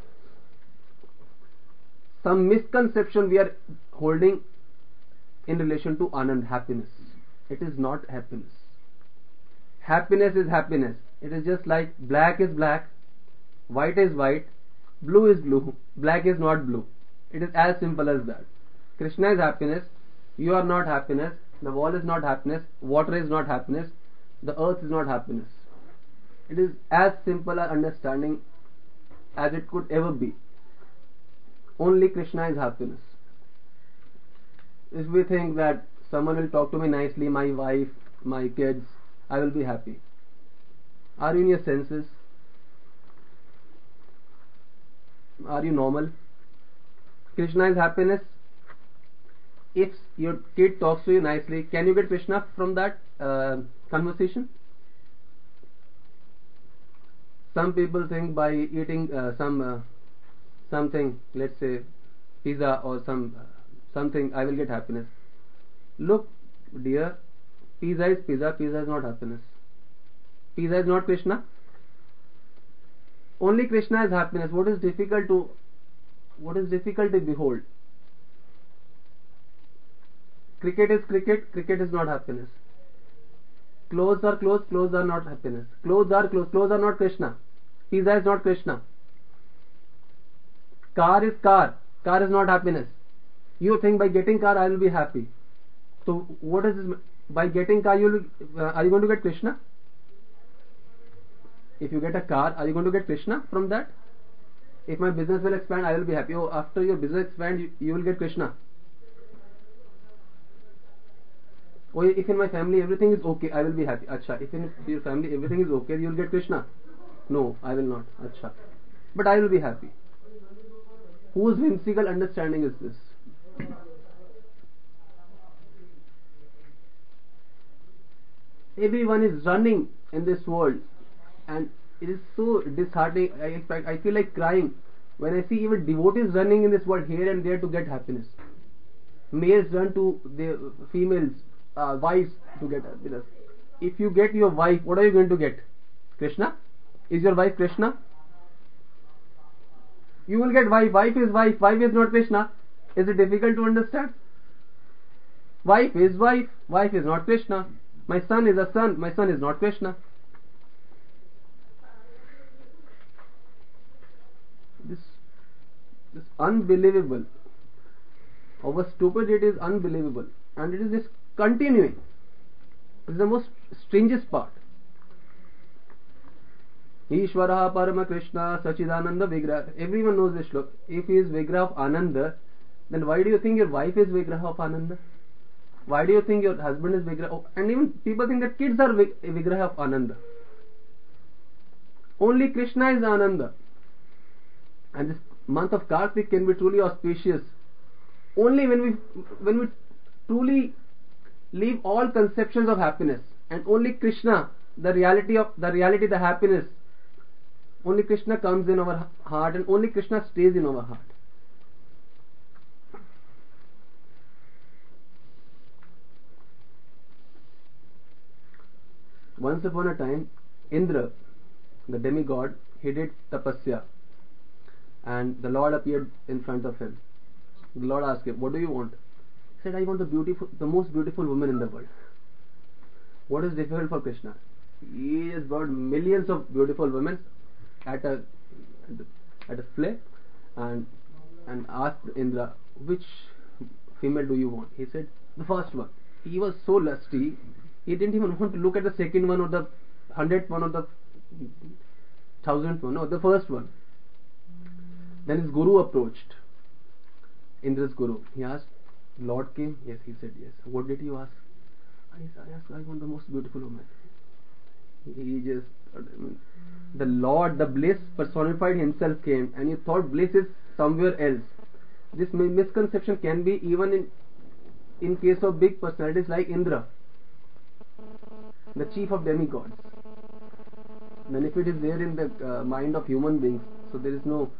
D: some misconception we are holding in relation to Anand, happiness. It is not happiness. Happiness is happiness. It is just like black is black, white is white, blue is blue, black is not blue. It is as simple as that. Krishna is happiness. You are not happiness. The wall is not happiness. Water is not happiness. The earth is not happiness. It is as simple an understanding as it could ever be. Only Krishna is happiness. If we think that someone will talk to me nicely, my wife, my kids, I will be happy. Are you in your senses? Are you normal? Krishna is happiness. If your kid talks to you nicely, can you get Krishna from that conversation? Some people think by eating something, let's say pizza or something, I will get happiness. Look, dear, pizza is pizza. Pizza is not happiness. Pizza is not Krishna. Only Krishna is happiness. What is difficult to behold? Cricket is cricket. Cricket is not happiness. Clothes are clothes. Clothes are not happiness. Clothes are clothes. Clothes are not Krishna. Pizza is not Krishna. Car is car. Car is not happiness. You think by getting car I will be happy. So what is this? By getting car are you going to get Krishna? If you get a car, are you going to get Krishna from that? If my business will expand, I will be happy. Oh, after your business expands, you will get Krishna. Or if in my family everything is okay, I will be happy. Acha. If in your family everything is okay, you will get Krishna. No, I will not. Acha. But I will be happy. Whose whimsical understanding is this? Everyone is running in this world, and it is so disheartening. I feel like crying when I see even devotees running in this world here and there to get happiness. Males run to their females, wives to get happiness. If you get your wife, what are you going to get? Krishna? Is your wife Krishna? You will get wife. Wife is wife. Wife is not Krishna. Is it difficult to understand? Wife is wife. Wife is not Krishna. My son is a son. My son is not Krishna. This unbelievable. Our stupidity is unbelievable, and it is just continuing. It is the most strangest part. Ishvara Parama Krishna Sachidananda Vigraha. Everyone knows this shloka. If he is Vigraha of Ananda, then why do you think your wife is Vigraha of Ananda? Why do you think your husband is Vigraha of, and even people think that kids are Vigraha of Ananda. Only Krishna is Ananda. And this month of Kartik can be truly auspicious only when we truly leave all conceptions of happiness, and only Krishna, the reality, the happiness, only Krishna comes in our heart, and only Krishna stays in our heart. Once upon a time, Indra, the demigod, he did tapasya, and the Lord appeared in front of him. The Lord asked him, "What do you want?" He said, "I want the most beautiful woman in the world." What is difficult for Krishna? He has brought millions of beautiful women at a flip, and asked Indra, "Which female do you want?" He said, "The first one." He was so lusty, he didn't even want to look at the second one or the 100th one or the 1000th one. No, the first one. Then his guru approached. Indra's guru. He asked, "Lord came?" Yes, he said yes. "What did you ask?" I asked, "I want the most beautiful woman." He just, the Lord, the bliss personified himself came, and you thought bliss is somewhere else. This misconception can be even in case of big personalities like Indra, the chief of demigods. Then if it is there in the mind of human beings, so there is no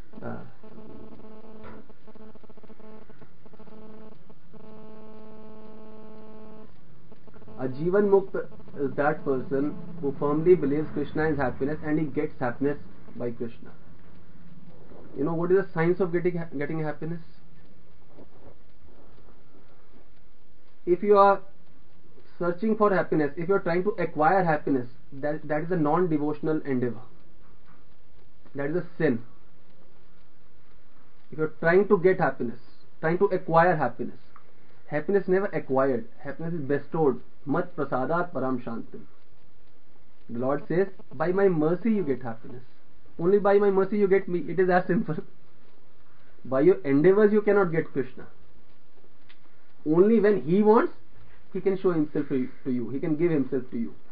D: a Jivan Mukta is that person who firmly believes Krishna is happiness, and he gets happiness by Krishna. You know what is the science of getting happiness? If you are searching for happiness, if you are trying to acquire happiness, that is a non-devotional endeavor. That is a sin. If you are trying to get happiness, trying to acquire happiness, happiness never acquired, happiness is bestowed. Mat prasadat param shantim. The Lord says, by my mercy you get happiness. Only by my mercy you get me. It is as simple. By your endeavors you cannot get Krishna. Only when He wants, He can show Himself to you. He can give Himself to you.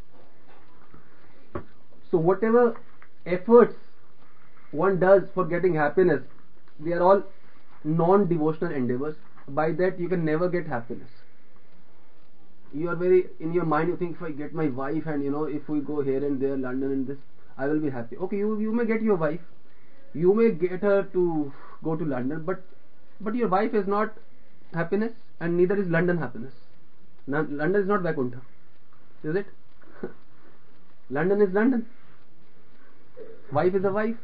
D: So whatever efforts one does for getting happiness, they are all non-devotional endeavors. By that you can never get happiness. You are very, in your mind you think, if I get my wife, and if we go here and there, London and this, I will be happy. Okay, you may get your wife, you may get her to go to London, but your wife is not happiness, and neither is London happiness. London is not Vaikuntha, is it? London is London. Wife is a wife.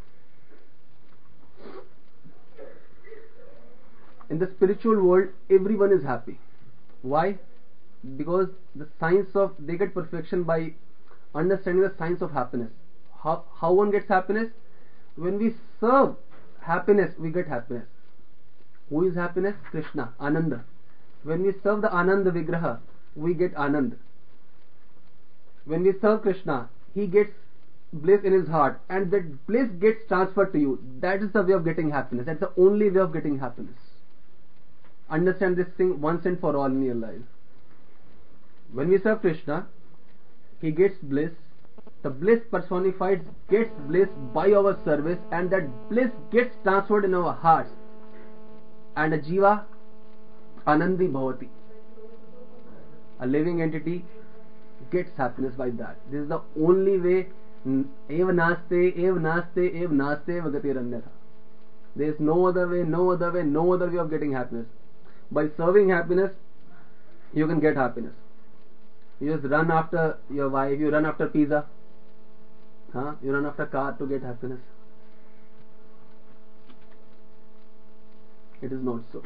D: In the spiritual world, everyone is happy. Why? Because they get perfection by understanding the science of happiness. How one gets happiness? When we serve happiness, we get happiness. Who is happiness? Krishna, Ananda. When we serve the Ananda Vigraha, we get Anand. When we serve Krishna, He gets bliss in His heart, and that bliss gets transferred to you. That is the way of getting happiness. That's the only way of getting happiness. Understand this thing once and for all in your life. When we serve Krishna, He gets bliss. The bliss personified gets bliss by our service, and that bliss gets transferred in our hearts. And a Jiva Anandi Bhavati, a living entity, gets happiness by that. This is the only way. Ev naste, ev naste, ev naste, vagatir anyatha. There is no other way, no other way, no other way of getting happiness. By serving happiness, you can get happiness. You just run after your wife, you run after pizza, you run after car to get happiness. It is not so.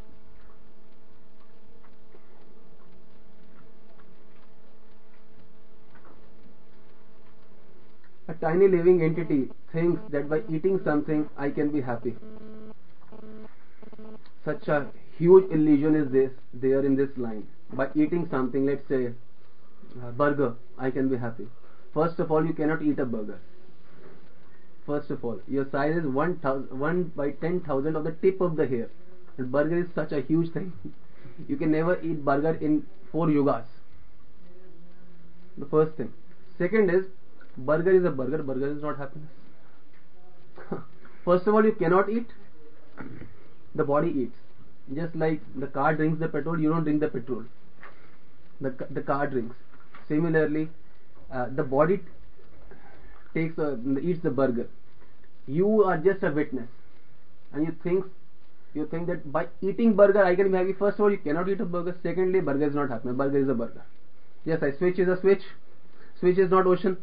D: A tiny living entity thinks that by eating something I can be happy. Such a huge illusion is there in this line. By eating something, let's say burger, I can be happy. First of all, you cannot eat a burger. First of all, your size is 1 by 10,000 of the tip of the hair. And burger is such a huge thing. You can never eat burger in 4 yugas. The first thing. Second is, burger is a burger. Burger is not happiness. First of all, you cannot eat. The body eats. Just like the car drinks the petrol, you don't drink the petrol. The car drinks. Similarly, the body eats the burger. You are just a witness, and you think that by eating burger I can be happy. First of all, you cannot eat a burger. Secondly, burger is not happiness. Burger is a burger. Yes, a switch is a switch. Switch is not ocean.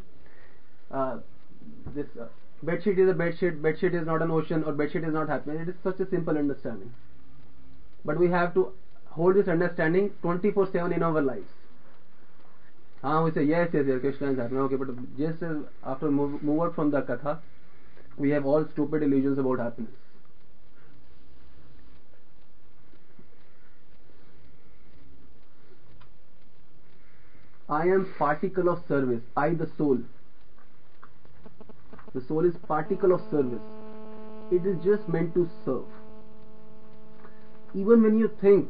D: This bedsheet is a bedsheet. Bedsheet is not an ocean, or bedsheet is not happiness. It is such a simple understanding. But we have to hold this understanding 24/7 in our lives. We say yes, Krishna is happy. Okay, but just after move out from the katha, we have all stupid illusions about happiness. I am particle of service. I, the soul. The soul is particle of service. It is just meant to serve. Even when you think,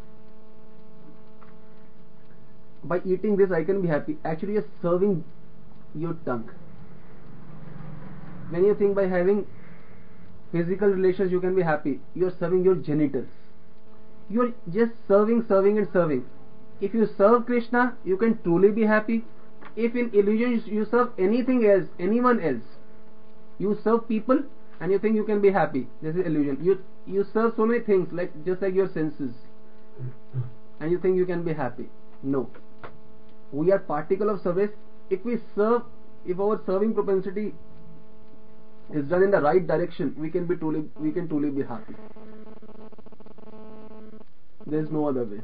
D: by eating this I can be happy, actually you're serving your tongue. When you think by having physical relations you can be happy, you're serving your genitals. You're just serving and serving. If you serve Krishna, you can truly be happy. If in illusion you serve anything else, anyone else, you serve people and you think you can be happy, this is illusion. You serve so many things, just like your senses, and you think you can be happy. No. We are particle of service. If our serving propensity is done in the right direction, we can truly be happy. There is no other way.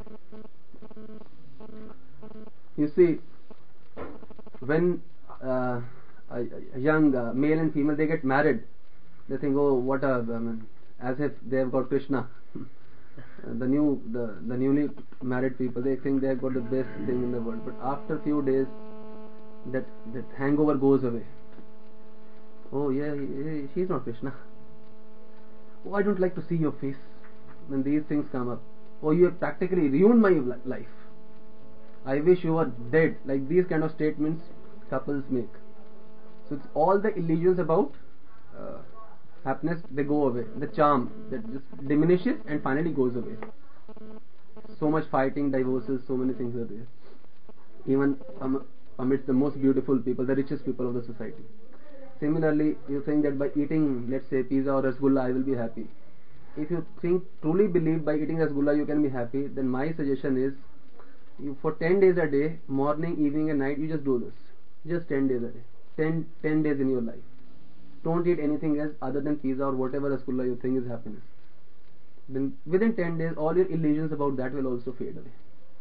D: You see, when a young male and female, they get married, they think, oh, what as if they have got Krishna. The newly married people, they think they have got the best thing in the world, but after few days that hangover goes away. Oh yeah, she's not Krishna. Oh, I don't like to see your face. When these things come up, oh, you have practically ruined my life. I wish you were dead. Like these kind of statements couples make. So it's all the illusions about happiness, they go away. The charm that just diminishes and finally goes away. So much fighting, divorces, so many things are there. Even amidst the most beautiful people, the richest people of the society. Similarly, you think that by eating, let's say, pizza or rasgulla, I will be happy. If you truly believe by eating rasgulla you can be happy, then my suggestion is, you for 10 days a day, morning, evening and night, you just do this. Just 10 days a day. 10 days in your life. Don't eat anything else other than pizza or whatever rasgulla you think is happiness. Then within 10 days, all your illusions about that will also fade away.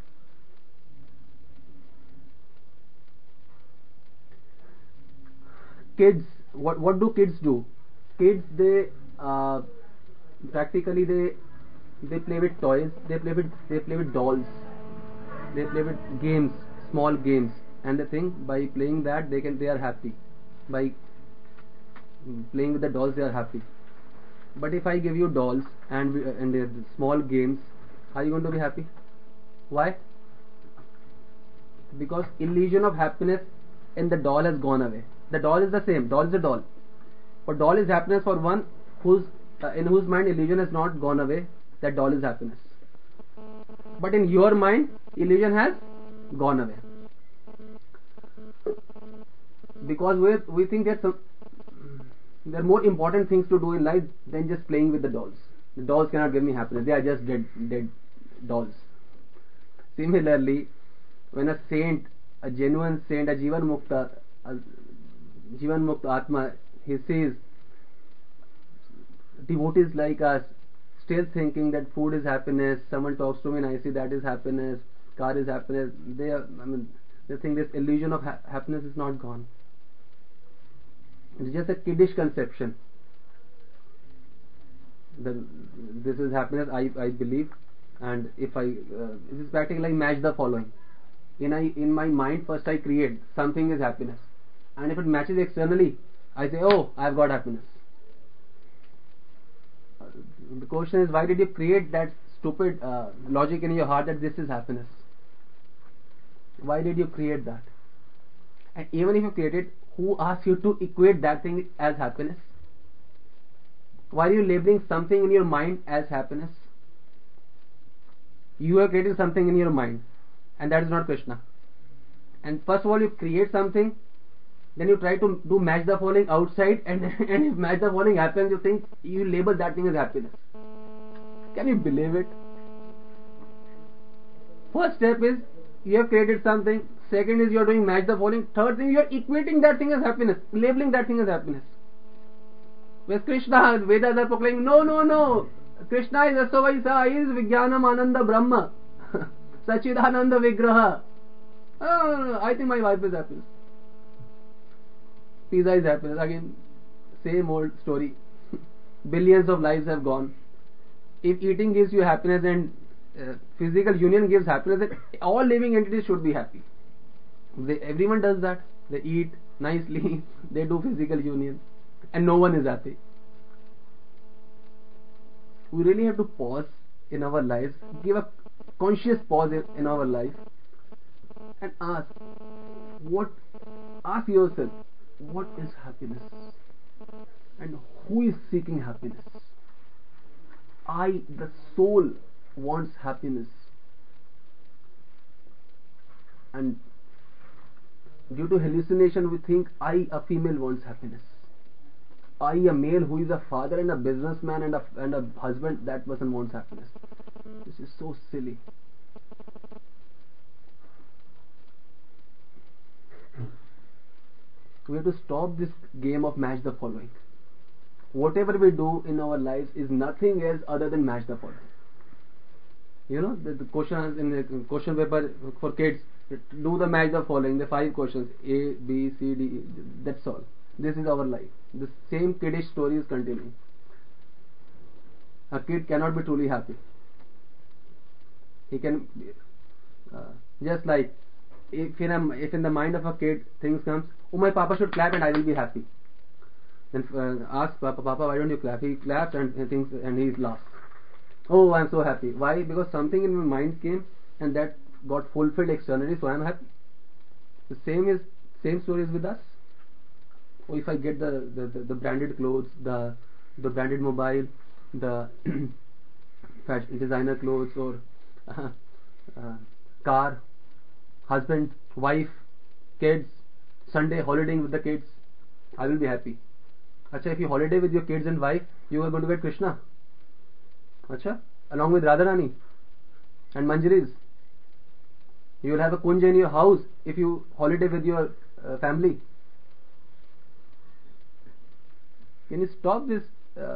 D: Kids, what do kids do? Kids, they practically they play with toys, they play with dolls, they play with games, small games, and they think by playing that they are happy. By playing with the dolls they are happy. But if I give you dolls and small games, are you going to be happy? Why? Because illusion of happiness in the doll has gone away. The doll is the same. Doll is a doll. But doll is happiness for one in whose mind illusion has not gone away. That doll is happiness. But in your mind, illusion has gone away. Because we think there are more important things to do in life than just playing with the dolls. The dolls cannot give me happiness. They are just dead dolls. Similarly, when a saint, a genuine saint, a Jivan Mukta Atma, he sees devotees like us still thinking that food is happiness, someone talks to me nicely, that is happiness, car is happiness. They think this illusion of happiness is not gone. It's just a kiddish conception. This is happiness, I believe, and if it is practically like match the following. In my mind, first I create something is happiness. and if it matches externally, I say, oh, I've got happiness. The question is, why did you create that stupid logic in your heart that this is happiness? Why did you create that? And even if you create it, who asked you to equate that thing as happiness? Why are you labeling something in your mind as happiness? You are creating something in your mind, and that is not Krishna. And first of all, you create something, then you try to do match the following outside, and if match the following happens, you think you label that thing as happiness. Can you believe it? First step is you have created something. Second is you are doing match the following. Third thing, you are equating that thing as happiness, labeling that thing as happiness. Whereas Krishna, Vedas are proclaiming, no. Krishna is Asavaisa, he is Vijnanam Ananda Brahma, Sachidananda Vigraha. Oh, I think my wife is happiness. Pizza is happiness. Again, same old story. Billions of lives have gone. If eating gives you happiness and physical union gives happiness, then all living entities should be happy. Everyone does that. They eat nicely, they do physical union, and no one is happy. We really have to pause in our lives, give a conscious pause in our life, and ask yourself, what is happiness? And who is seeking happiness? The soul, wants happiness. And due to hallucination, we think a female wants happiness. A male who is a father and a businessman and a husband, that person wants happiness. This is so silly. We have to stop this game of match the following. Whatever we do in our lives is nothing else other than match the following. You know, the questions in the question paper for kids, do the match the following, the 5 questions, A, B, C, D, that's all. This is our life. The same kiddish story is continuing. A kid cannot be truly happy. He can, just like, if in the mind of a kid things comes, oh, my papa should clap and I will be happy. Then ask Papa, why don't you clap? He claps and thinks, and he laughs. Oh, I am so happy. Why? Because something in my mind came and that got fulfilled externally, so I am happy. The same story is with us. Oh, if I get the branded clothes, the branded mobile, the fashion designer clothes, or car, husband, wife, kids, Sunday holidaying with the kids, I will be happy. Acha, if you holiday with your kids and wife, you are going to get Krishna. Acha, along with Radharani and Manjaris. You will have a kunja in your house if you holiday with your family. Can you stop this?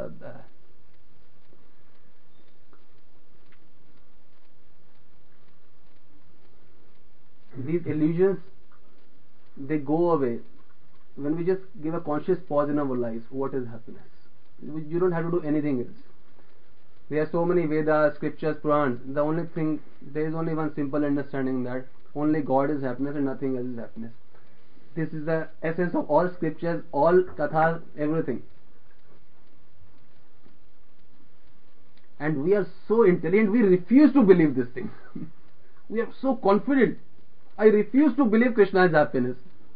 D: These illusions, they go away when we just give a conscious pause in our lives. What is happiness? You don't have to do anything else. There are so many Vedas, scriptures, Purans. The only thing, there is only one simple understanding, that only God is happiness and nothing else is happiness. This is the essence of all scriptures, all kathas, everything. And we are so intelligent, we refuse to believe this thing. We are so confident. I refuse to believe Krishna is happiness.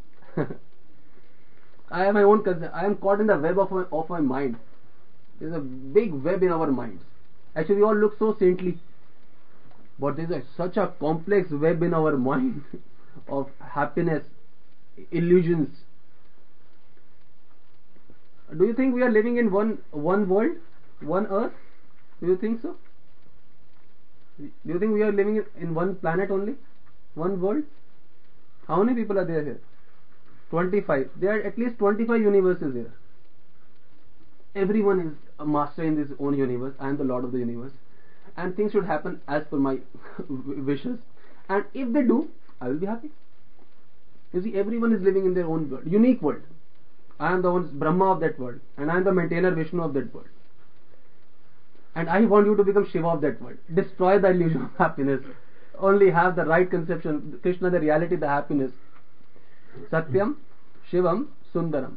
D: I have my own concern. I am caught in the web of my mind. There is a big web in our minds. Actually, we all look so saintly, but there is such a complex web in our mind of happiness, illusions. Do you think we are living in one world, one earth? Do you think so? Do you think we are living in one planet only? One world? How many people are there here? 25. There are at least 25 universes here. Everyone is a master in his own universe. I am the Lord of the universe. And things should happen as per my wishes. And if they do, I will be happy. You see, everyone is living in their own world, unique world. I am the one Brahma of that world. And I am the maintainer Vishnu of that world. And I want you to become Shiva of that world. Destroy the illusion of happiness. Only have the right conception. Krishna, the reality, the happiness. Satyam, Shivam Sundaram.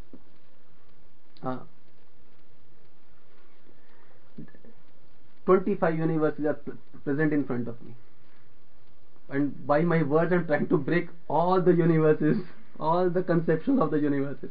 D: 25 universes are present in front of me, and by my words I'm trying to break all the universes, all the conceptions of the universes.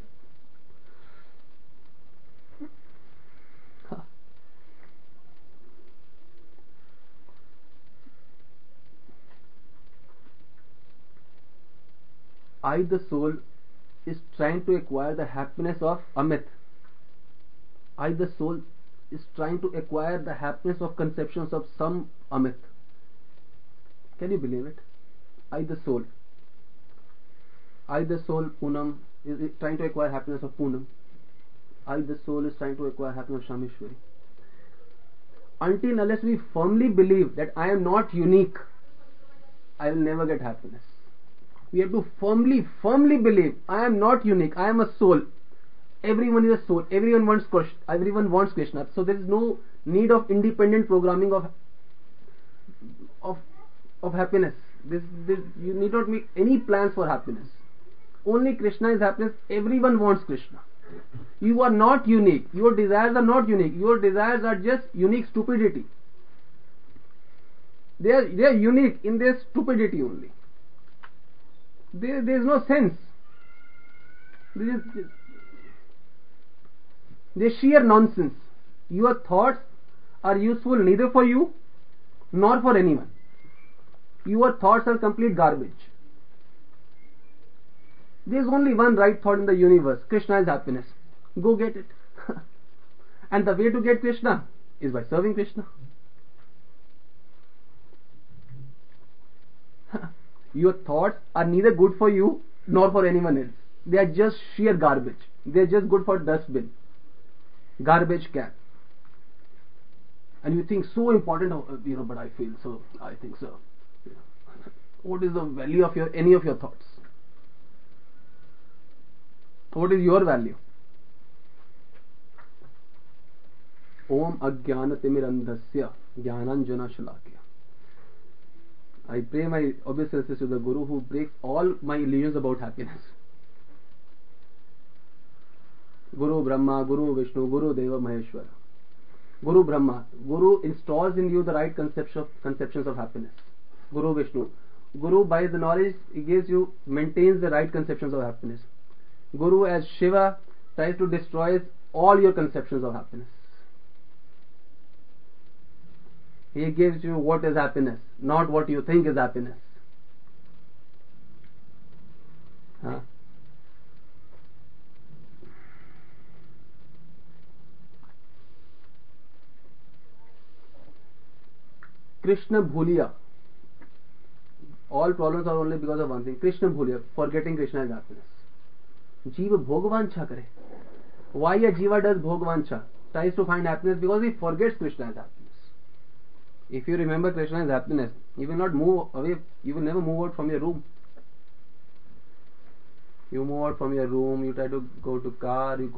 D: I, the soul, is trying to acquire the happiness of Amit. I, the soul, is trying to acquire the happiness of conceptions of some Amit. Can you believe it? I, the soul, Poonam, is trying to acquire happiness of Poonam. I, the soul, is trying to acquire happiness of Shameshwari. Until and unless we firmly believe that I am not unique, I will never get happiness. We have to firmly believe I am not unique. I am a soul. Everyone is a soul. Everyone wants Krishna. So there is no need of independent programming of happiness. You need not make any plans for happiness. Only Krishna is happiness. Everyone wants Krishna. You are not unique. Your desires are not unique. Your desires are just unique stupidity. They are unique in their stupidity only. There is no sense. They sheer nonsense. Your thoughts are useful neither for you nor for anyone. Your thoughts are complete garbage. There is only one right thought in the universe. Krishna is happiness. Go get it. And the way to get Krishna is by serving Krishna. Your thoughts are neither good for you nor for anyone else. They are just sheer garbage. They are just good for dustbin, garbage can. And you think so important, but I feel so. I think so. What is the value of any of your thoughts? What is your value? Om Ajnanatimirandhasya Jnananjana Shalakya. I pray my obeisances to the Guru who breaks all my illusions about happiness. Guru Brahma, Guru Vishnu, Guru Deva Maheshwara. Guru Brahma, Guru installs in you the right conceptions of happiness. Guru Vishnu, Guru by the knowledge he gives you maintains the right conceptions of happiness. Guru as Shiva tries to destroy all your conceptions of happiness. He gives you what is happiness, not what you think is happiness. Krishna Bhuliya. All problems are only because of one thing. Krishna Bhuliya, forgetting Krishna is happiness. Jiva Bhogvancha kare. Why a Jiva does Bhogvancha? Tries to find happiness because he forgets Krishna is happiness. If you remember Krishna is happiness, you will not move away, you will never move out from your room. You move out from your room, you try to go to car, you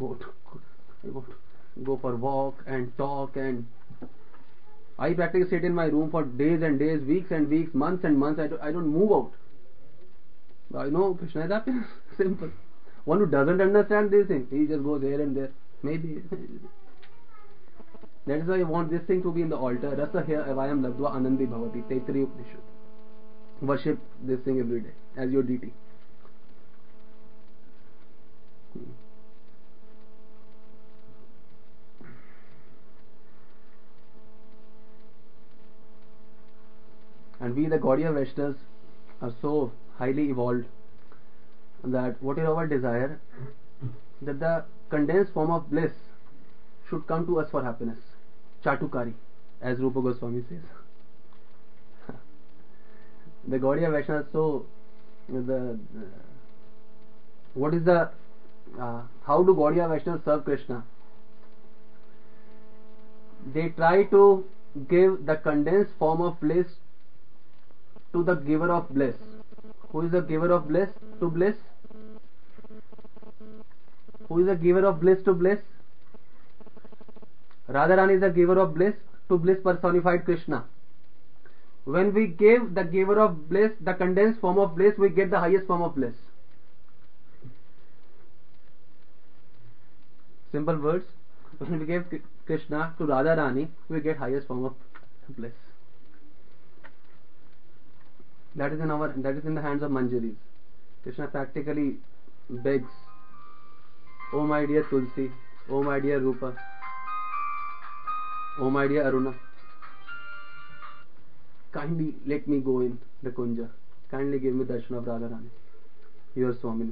D: go for walk and talk, and I practically sit in my room for days and days, weeks and weeks, months and months. I don't move out. I know Krishna is happiness. Simple. One who doesn't understand these things, he just goes here and there. Maybe. That is why I want this thing to be in the altar. Rasa here avayam labdva anandi bhavati. Taittiriya Upanishad. Worship this thing every day as your deity. And we the Gaudiya Vaishnavas are so highly evolved that what is our desire? That the condensed form of bliss should come to us for happiness. Chatukari, as Rupa Goswami says. The Gaudiya Vaishnavas, so how do Gaudiya Vaishnavas serve Krishna? They try to give the condensed form of bliss to the giver of bliss. Who is the giver of bliss to bliss? Who is the giver of bliss to bliss? Radharani is the giver of bliss to bliss personified Krishna. When we give the giver of bliss the condensed form of bliss, we get the highest form of bliss. Simple words. When we give Krishna to Radha Rani, we get highest form of bliss. That is in the hands of Manjaris. Krishna practically begs, "Oh my dear Tulsi, oh my dear Rupa, oh my dear Aruna, kindly let me go in the Kunja. Kindly give me darshan of Radharani, your Swamini."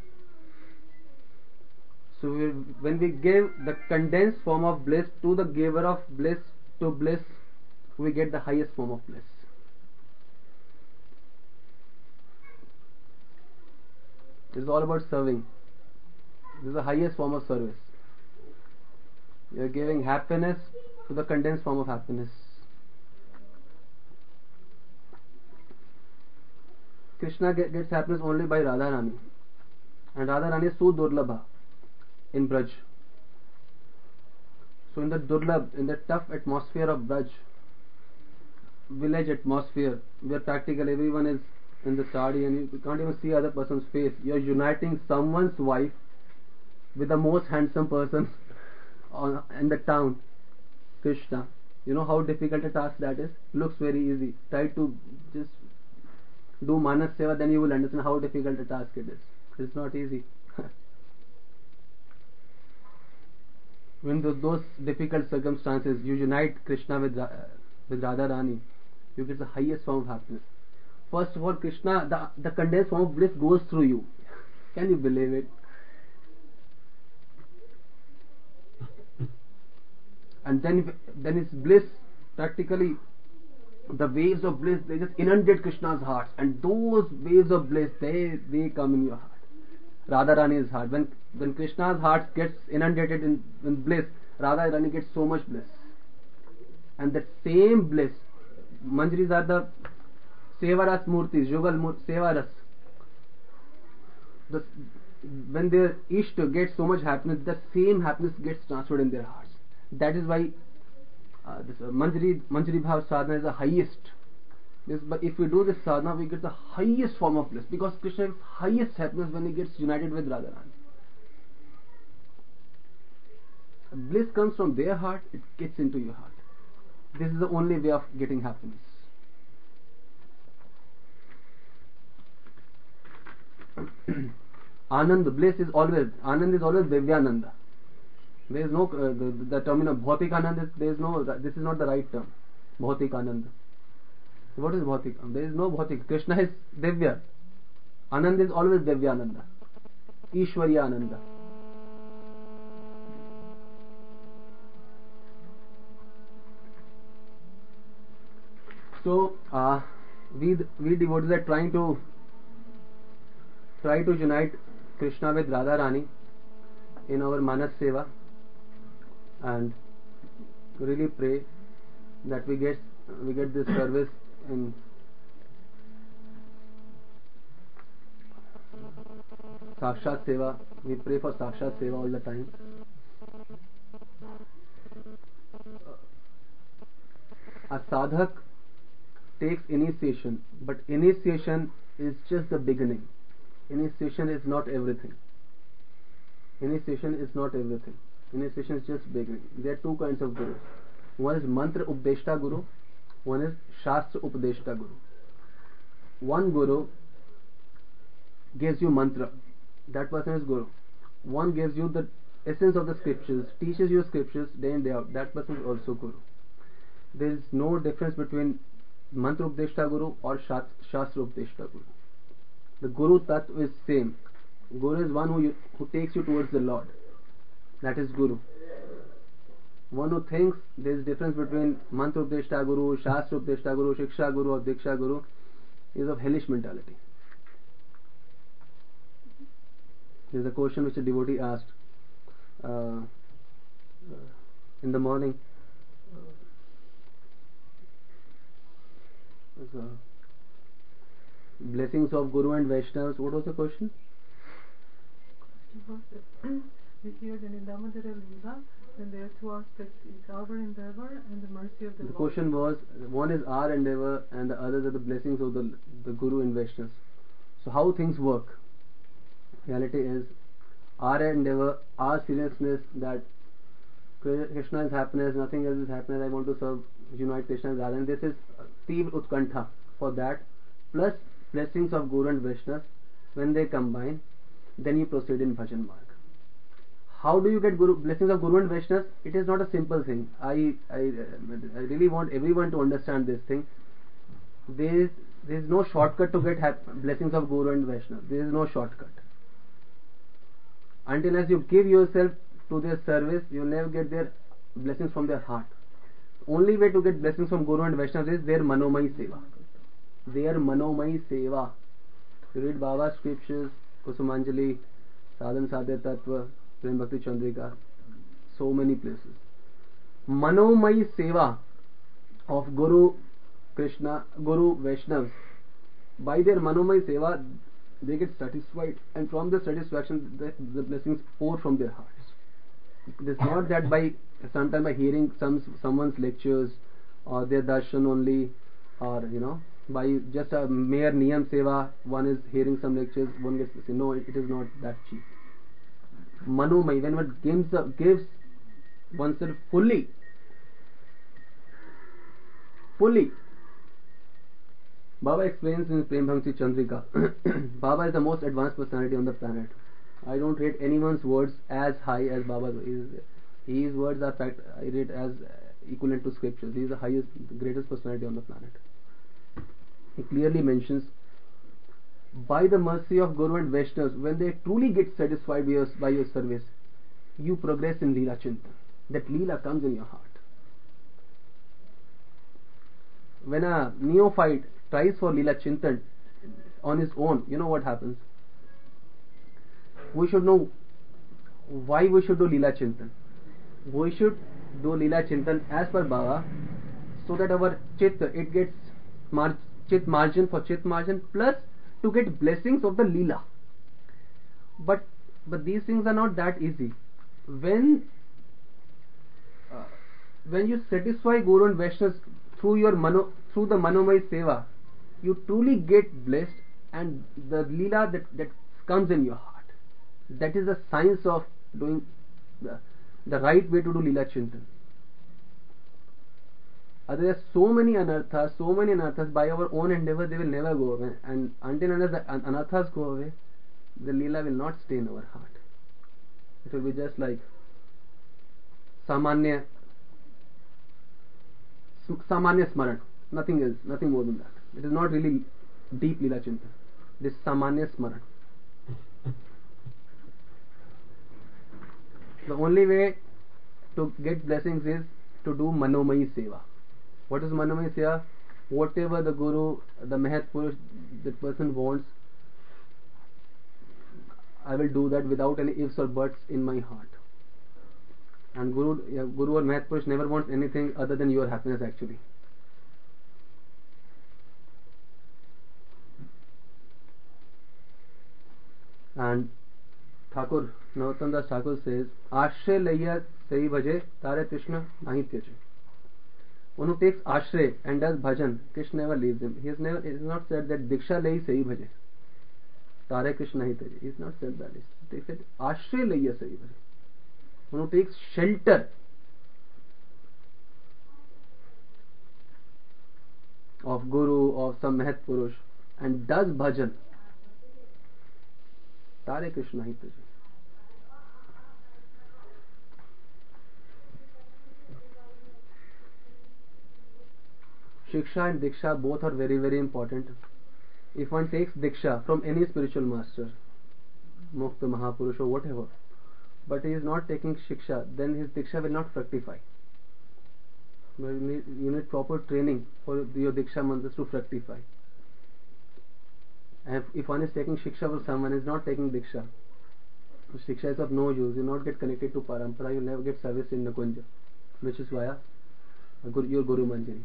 D: So when we give the condensed form of bliss to the giver of bliss to bliss, we get the highest form of bliss. It is all about serving. This is the highest form of service. You are giving happiness to the condensed form of happiness. Krishna gets happiness only by Radharani, and Radharani is so durlabha in Braj. So in the durlabh, in the tough atmosphere of Braj, village atmosphere, where practically everyone is in the sari and you can't even see other person's face, you are uniting someone's wife with the most handsome person in the town, Krishna. You know how difficult a task that is? Looks very easy. Try to just do Manas Seva, then you will understand how difficult a task it is. It's not easy. When those difficult circumstances, you unite Krishna with Radharani, you get the highest form of happiness. First of all, Krishna, the condensed form of bliss goes through you. Can you believe it? And then his bliss, practically the waves of bliss, they just inundate Krishna's heart, and those waves of bliss, they come in your heart, Radharani's heart. When Krishna's heart gets inundated in bliss, Radharani gets so much bliss. And that same bliss, Manjaris are the Sevaras Murtis, Yugal Sevaras. When their Ishta gets so much happiness, the same happiness gets transferred in their hearts. That is why this Manjari Bhav sadhana is the highest. But if we do this sadhana, we get the highest form of bliss, because Krishna gets highest happiness when he gets united with Radharani. Bliss comes from their heart, it gets into your heart. This is the only way of getting happiness. Anand, bliss is always, Anand is always Divyananda. There is no, the term Bhautik Anand, there is no, this is not the right term. Bhautik Anand. What is Bhautik? There is no Bhautik. Krishna is Divya. Anand is always Divyananda. Ishwarya Ananda. So, we devotees are try to unite Krishna with Radharani in our Manas Seva, and really pray that we get this service in Sakshat Seva. We pray for Sakshat Seva all the time. A sadhak takes initiation, but initiation is just the beginning. Initiation is not everything. Initiation is just beginning. There are two kinds of gurus. One is Mantra Updeshta Guru, one is Shastra Updeshta Guru. One guru gives you mantra, that person is guru. One gives you the essence of the scriptures, teaches you scriptures day in day out, that person is also guru. There is no difference between Mantra Updeshta Guru or Shastra Updeshta Guru. The Guru Tattva is same. Guru is one who takes you towards the Lord. That is Guru. One who thinks there is difference between Mantra Updeshta Guru, Shastra Updeshta Guru, Shiksha Guru or Diksha Guru is of hellish mentality. There is a question which a devotee asked in the morning. Blessings of Guru and Vaishnavas. What was the question?
E: We hear that in Damodara Leela, then there are two aspects: it's our endeavor and the mercy of the Lord.
D: The question was, one is our endeavor and the others are the blessings of the Guru and Vaishnavas. So how things work? Reality is, our endeavor, our seriousness that Krishna is happiness, nothing else is happiness, I want to serve, unite Krishna and Radha. And this is Tivra Utkantha for that, plus blessings of Guru and Vaishnavas. When they combine, then you proceed in Bhajan Marg. How do you get blessings of Guru and Vaishnavas? It is not a simple thing. I really want everyone to understand this thing. There is no shortcut to get blessings of Guru and Vaishnavas. There is no shortcut. Until as you give yourself to their service, you will never get their blessings from their heart. Only way to get blessings from Guru and Vaishnavas is their Manomai Seva. Their Manomai Seva. You read Baba's scriptures, Kusumanjali, Sadhan Sadhya Tattva, Prem Bhakti Chandrika, so many places. Manomai Seva of Guru Krishna, Guru Vaishnavas. By their Manomai Seva, they get satisfied, and from the satisfaction, the blessings pour from their hearts. It is not that by sometime by hearing someone's lectures or their darshan only, or by just a mere niyam seva, one is hearing some lectures, one gets to say, no, it is not that cheap. Manomai, when one gives oneself fully, Baba explains in Prem Bhakti Chandrika, Baba is the most advanced personality on the planet. I don't rate anyone's words as high as Baba's. His words are I rate as equivalent to scriptures. He is the highest, the greatest personality on the planet. He clearly mentions, by the mercy of Guru and Vaishnavas, when they truly get satisfied by your service, you progress in Leela Chintan. That Leela comes in your heart. When a neophyte tries for Leela Chintan on his own, you know what happens? We should know why we should do Leela Chintan. We should do Leela Chintan as per Baba, so that our Chit, it gets Chit margin for Chit margin, plus to get blessings of the Leela. But these things are not that easy. When you satisfy Guru and Vaishnavas through the Manomai Seva, you truly get blessed, and the Leela that comes in your heart. That is the science of doing the right way to do Leela Chintan. There are so many anarthas by our own endeavor, they will never go away. And until unless the anarthas go away, the Leela will not stay in our heart. It will be just like Samanya Smaran. Nothing else, nothing more than that. It is not really deep Leela Chintan. This Samanya Smaran. The only way to get blessings is to do Manomai Seva. What is Manomai Seva? Whatever the Guru, the Mahat Purush, the person wants, I will do that without any ifs or buts in my heart. And Guru or Mahat Purush never wants anything other than your happiness actually. And Thakur, Narottam Das Thakur says, Ashray Laya Sai Bhaje, Tare Krishna Nahi Tyaje. One who takes Ashray and does bhajan, Krishna never leaves him. He has not said that Diksha Lai Sai Bhaje, Tare Krishna Nahi Tyaje. He has not said that. He said Ashray Laya Sai Bhaje. One who takes shelter of Guru, of some Mahat Purush, and does bhajan, Tare Krishna Nahi Tyaje. Shiksha and Diksha both are very, very important. If one takes Diksha from any spiritual master, Mukta, Mahapurush or whatever, but he is not taking Shiksha, then his Diksha will not fructify. You need proper training for your Diksha mantras to fructify. And if one is taking Shiksha for someone, is not taking Diksha, Shiksha is of no use. You will not get connected to Parampara, you will never get service in Nakunja, which is via your Guru Manjari.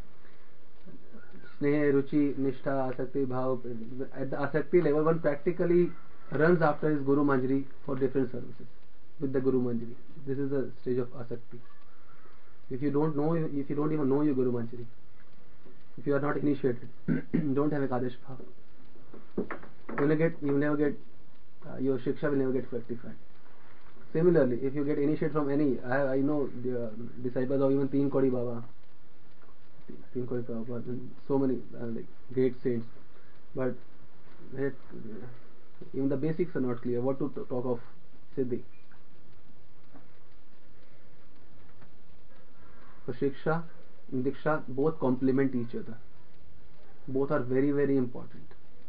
D: Sneha, Ruchi, Nishtha, Asakti, Bhav. At the Asakti level, one practically runs after his Guru Manjari for different services with the Guru Manjari. This is the stage of Asakti. If you don't even know your Guru Manjari, if you are not initiated, don't have a Kadesh Bhav, you will never get your Shiksha will never get fructified. Similarly, if you get initiated from any, I know the disciples of even Teen Kodi Baba, Teen Kodi Prabhupada, and so many like great saints, but even the basics are not clear. What to talk of Siddhi? So Shiksha and Diksha both complement each other. Both are very, very important.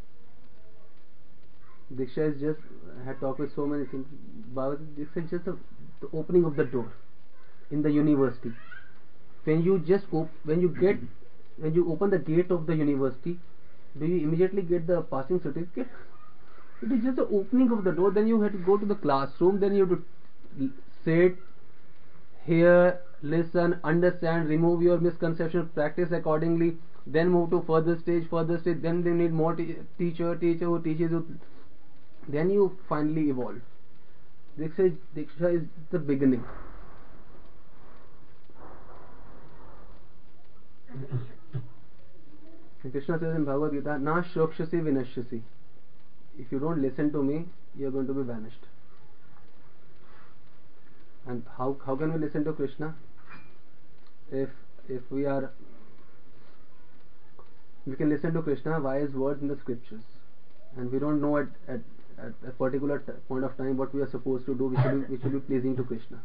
D: Diksha is just, I had talked with so many things. Baba, Diksha is just the opening of the door in the university. When you open the gate of the university, do you immediately get the passing certificate? It is just the opening of the door. Then you have to go to the classroom. Then you have to sit, hear, listen, understand, remove your misconceptions, practice accordingly. Then move to further stage. Then they need more teacher who teaches you. Then you finally evolve. Diksha is the beginning. Krishna says in Bhagavad Gita, Na shokshasi vinashyasi. If you don't listen to me, you are going to be vanished. And how can we listen to Krishna? If we can listen to Krishna via his words in the scriptures, and we don't know at a particular point of time what we are supposed to do, which will be pleasing to Krishna.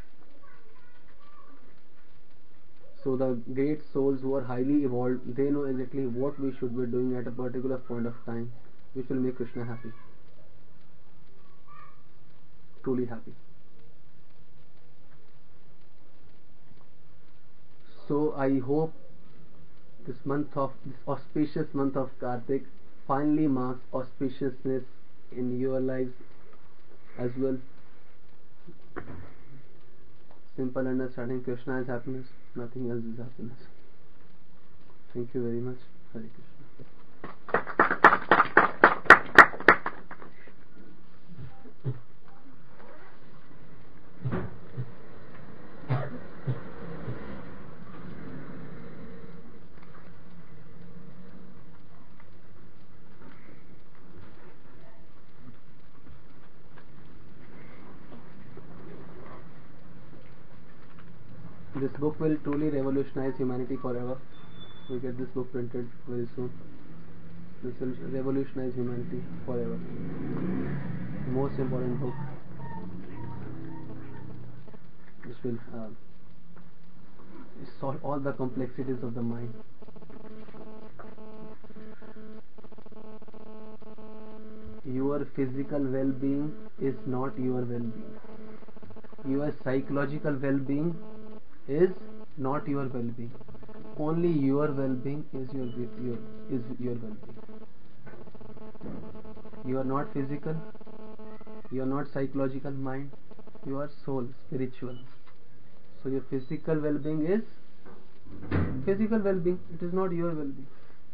D: So the great souls who are highly evolved, they know exactly what we should be doing at a particular point of time, which will make Krishna happy, truly happy. So I hope this auspicious month of Kartik finally marks auspiciousness in your lives as well. Simple understanding, Krishna is happiness, nothing else is happiness. Thank you very much. Hare Krishna. This book will truly revolutionize humanity forever. We get this book printed very soon. This will revolutionize humanity forever. The most important book. This will solve all the complexities of the mind. Your physical well-being is not your well-being. Your psychological well-being is not your well-being. Only your well-being is your well-being. You are not physical. You are not psychological mind. You are soul, spiritual. So your physical well-being is physical well-being. It is not your well-being.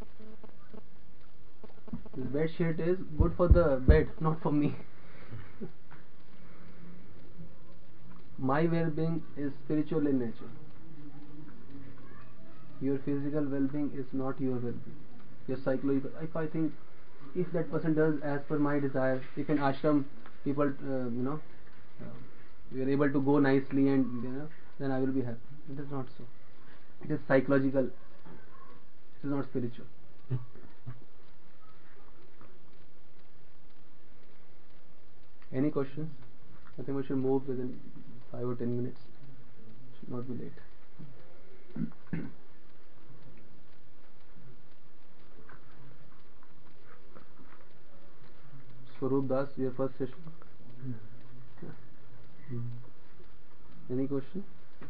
D: This bed sheet is good for the bed, not for me. My well-being is spiritual in nature. Your physical well-being is not your well-being. Your psychological. If I think, if that person does as per my desire, if in ashram people, we are able to go nicely and then I will be happy. It is not so. It is psychological. It is not spiritual. Any questions? I think we should move within 5 or 10 minutes. Should not be late. Swarup Das, your first session. Any question?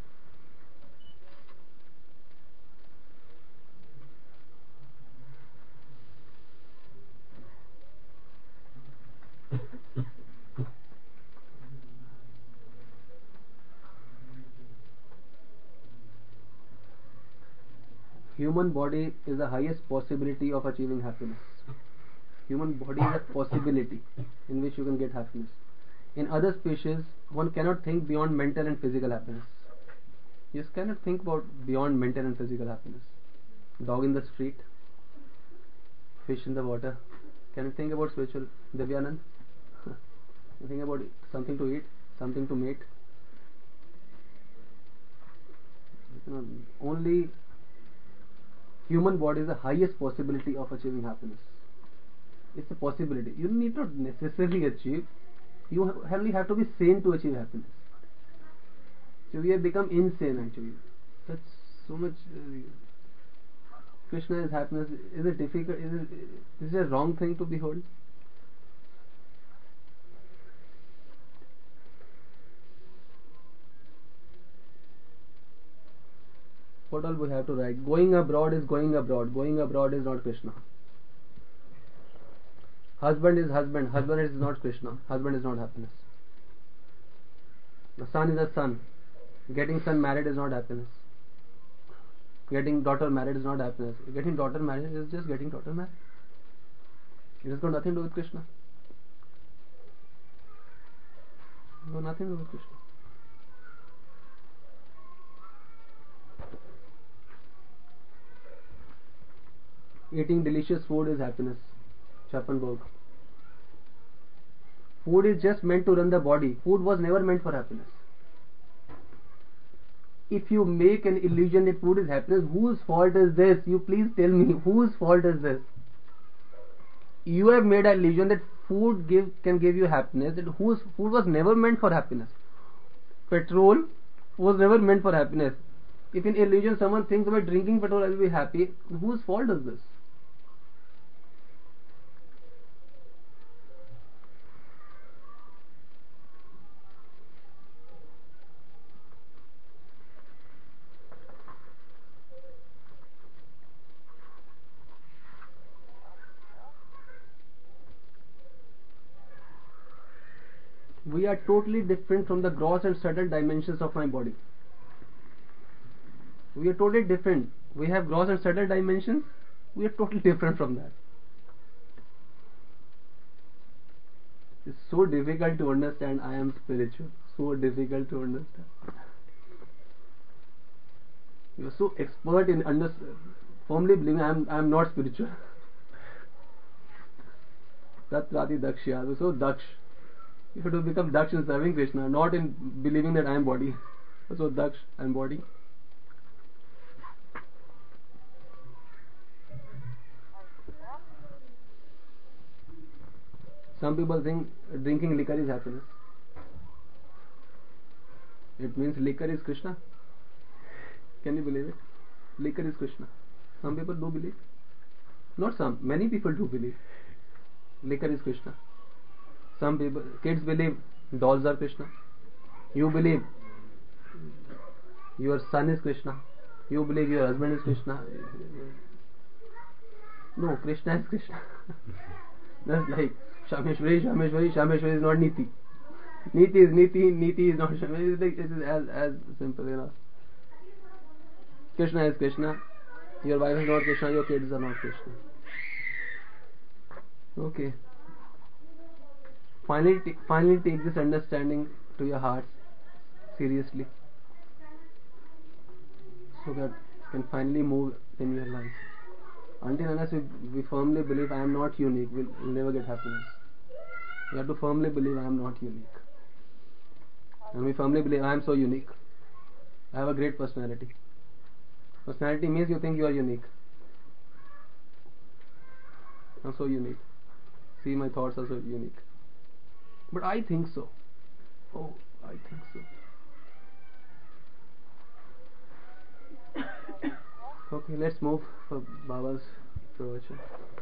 D: Human body is the highest possibility of achieving happiness. Human body is a possibility in which you can get happiness. In other species, one cannot think beyond mental and physical happiness. You just cannot think about beyond mental and physical happiness. Dog in the street, fish in the water. Can you think about spiritual Devyanand? You think about something to eat? something to mate. Only human body is the highest possibility of achieving happiness. It's a possibility. You need not necessarily achieve. You only have to be sane to achieve happiness. So we have become insane actually. That's so much. Krishna is happiness. Is it difficult? Is it a wrong thing to behold? What all we have to write? Going abroad is going abroad. Going abroad is not Krishna. Husband is husband. Husband is not Krishna. Husband is not happiness. The son is a son. Getting son married is not happiness. Getting daughter married is not happiness. Getting daughter married is just getting daughter married. It has got nothing to do with Krishna. It has got nothing to do with Krishna. Eating delicious food is happiness. Chapanbog. Food is just meant to run the body. Food was never meant for happiness. If you make an illusion that food is happiness, whose fault is this? You please tell me, whose fault is this? You have made an illusion that food can give you happiness. That whose food was never meant for happiness. Petrol was never meant for happiness. If in illusion someone thinks about drinking petrol, I will be happy. Whose fault is this? We are totally different from the gross and subtle dimensions of my body. We are totally different. We have gross and subtle dimensions. We are totally different from that. It's so difficult to understand. I am spiritual. So difficult to understand. You are so expert in firmly believing I am not spiritual. Tatrati Dakshya. You are so daksh. You have to become daksh in serving Krishna, not in believing that I am body. So daksh, I am body. Some people think drinking liquor is happiness. It means liquor is Krishna. Can you believe it? Liquor is Krishna. Some people do believe. Not some, many people do believe. Liquor is Krishna. Some people, kids believe dolls are Krishna. You believe your son is Krishna. You believe your husband is Krishna. No, Krishna is Krishna. That's like Shameshwari, Shameshwari, Shameshwari is not Niti. Niti is Niti, Niti is not Shameshwari. It is as simple enough. Krishna is Krishna. Your wife is not Krishna, your kids are not Krishna. Okay. Finally take this understanding to your hearts seriously, so that you can finally move in your life. Until unless we firmly believe I am not unique, we'll never get happiness. We have to firmly believe I am not unique. And we firmly believe I am so unique. I have a great personality. Personality means you think you are unique. I'm so unique. See, my thoughts are so unique. But I think so. Oh, I think so. Okay, let's move for Baba's pravachan.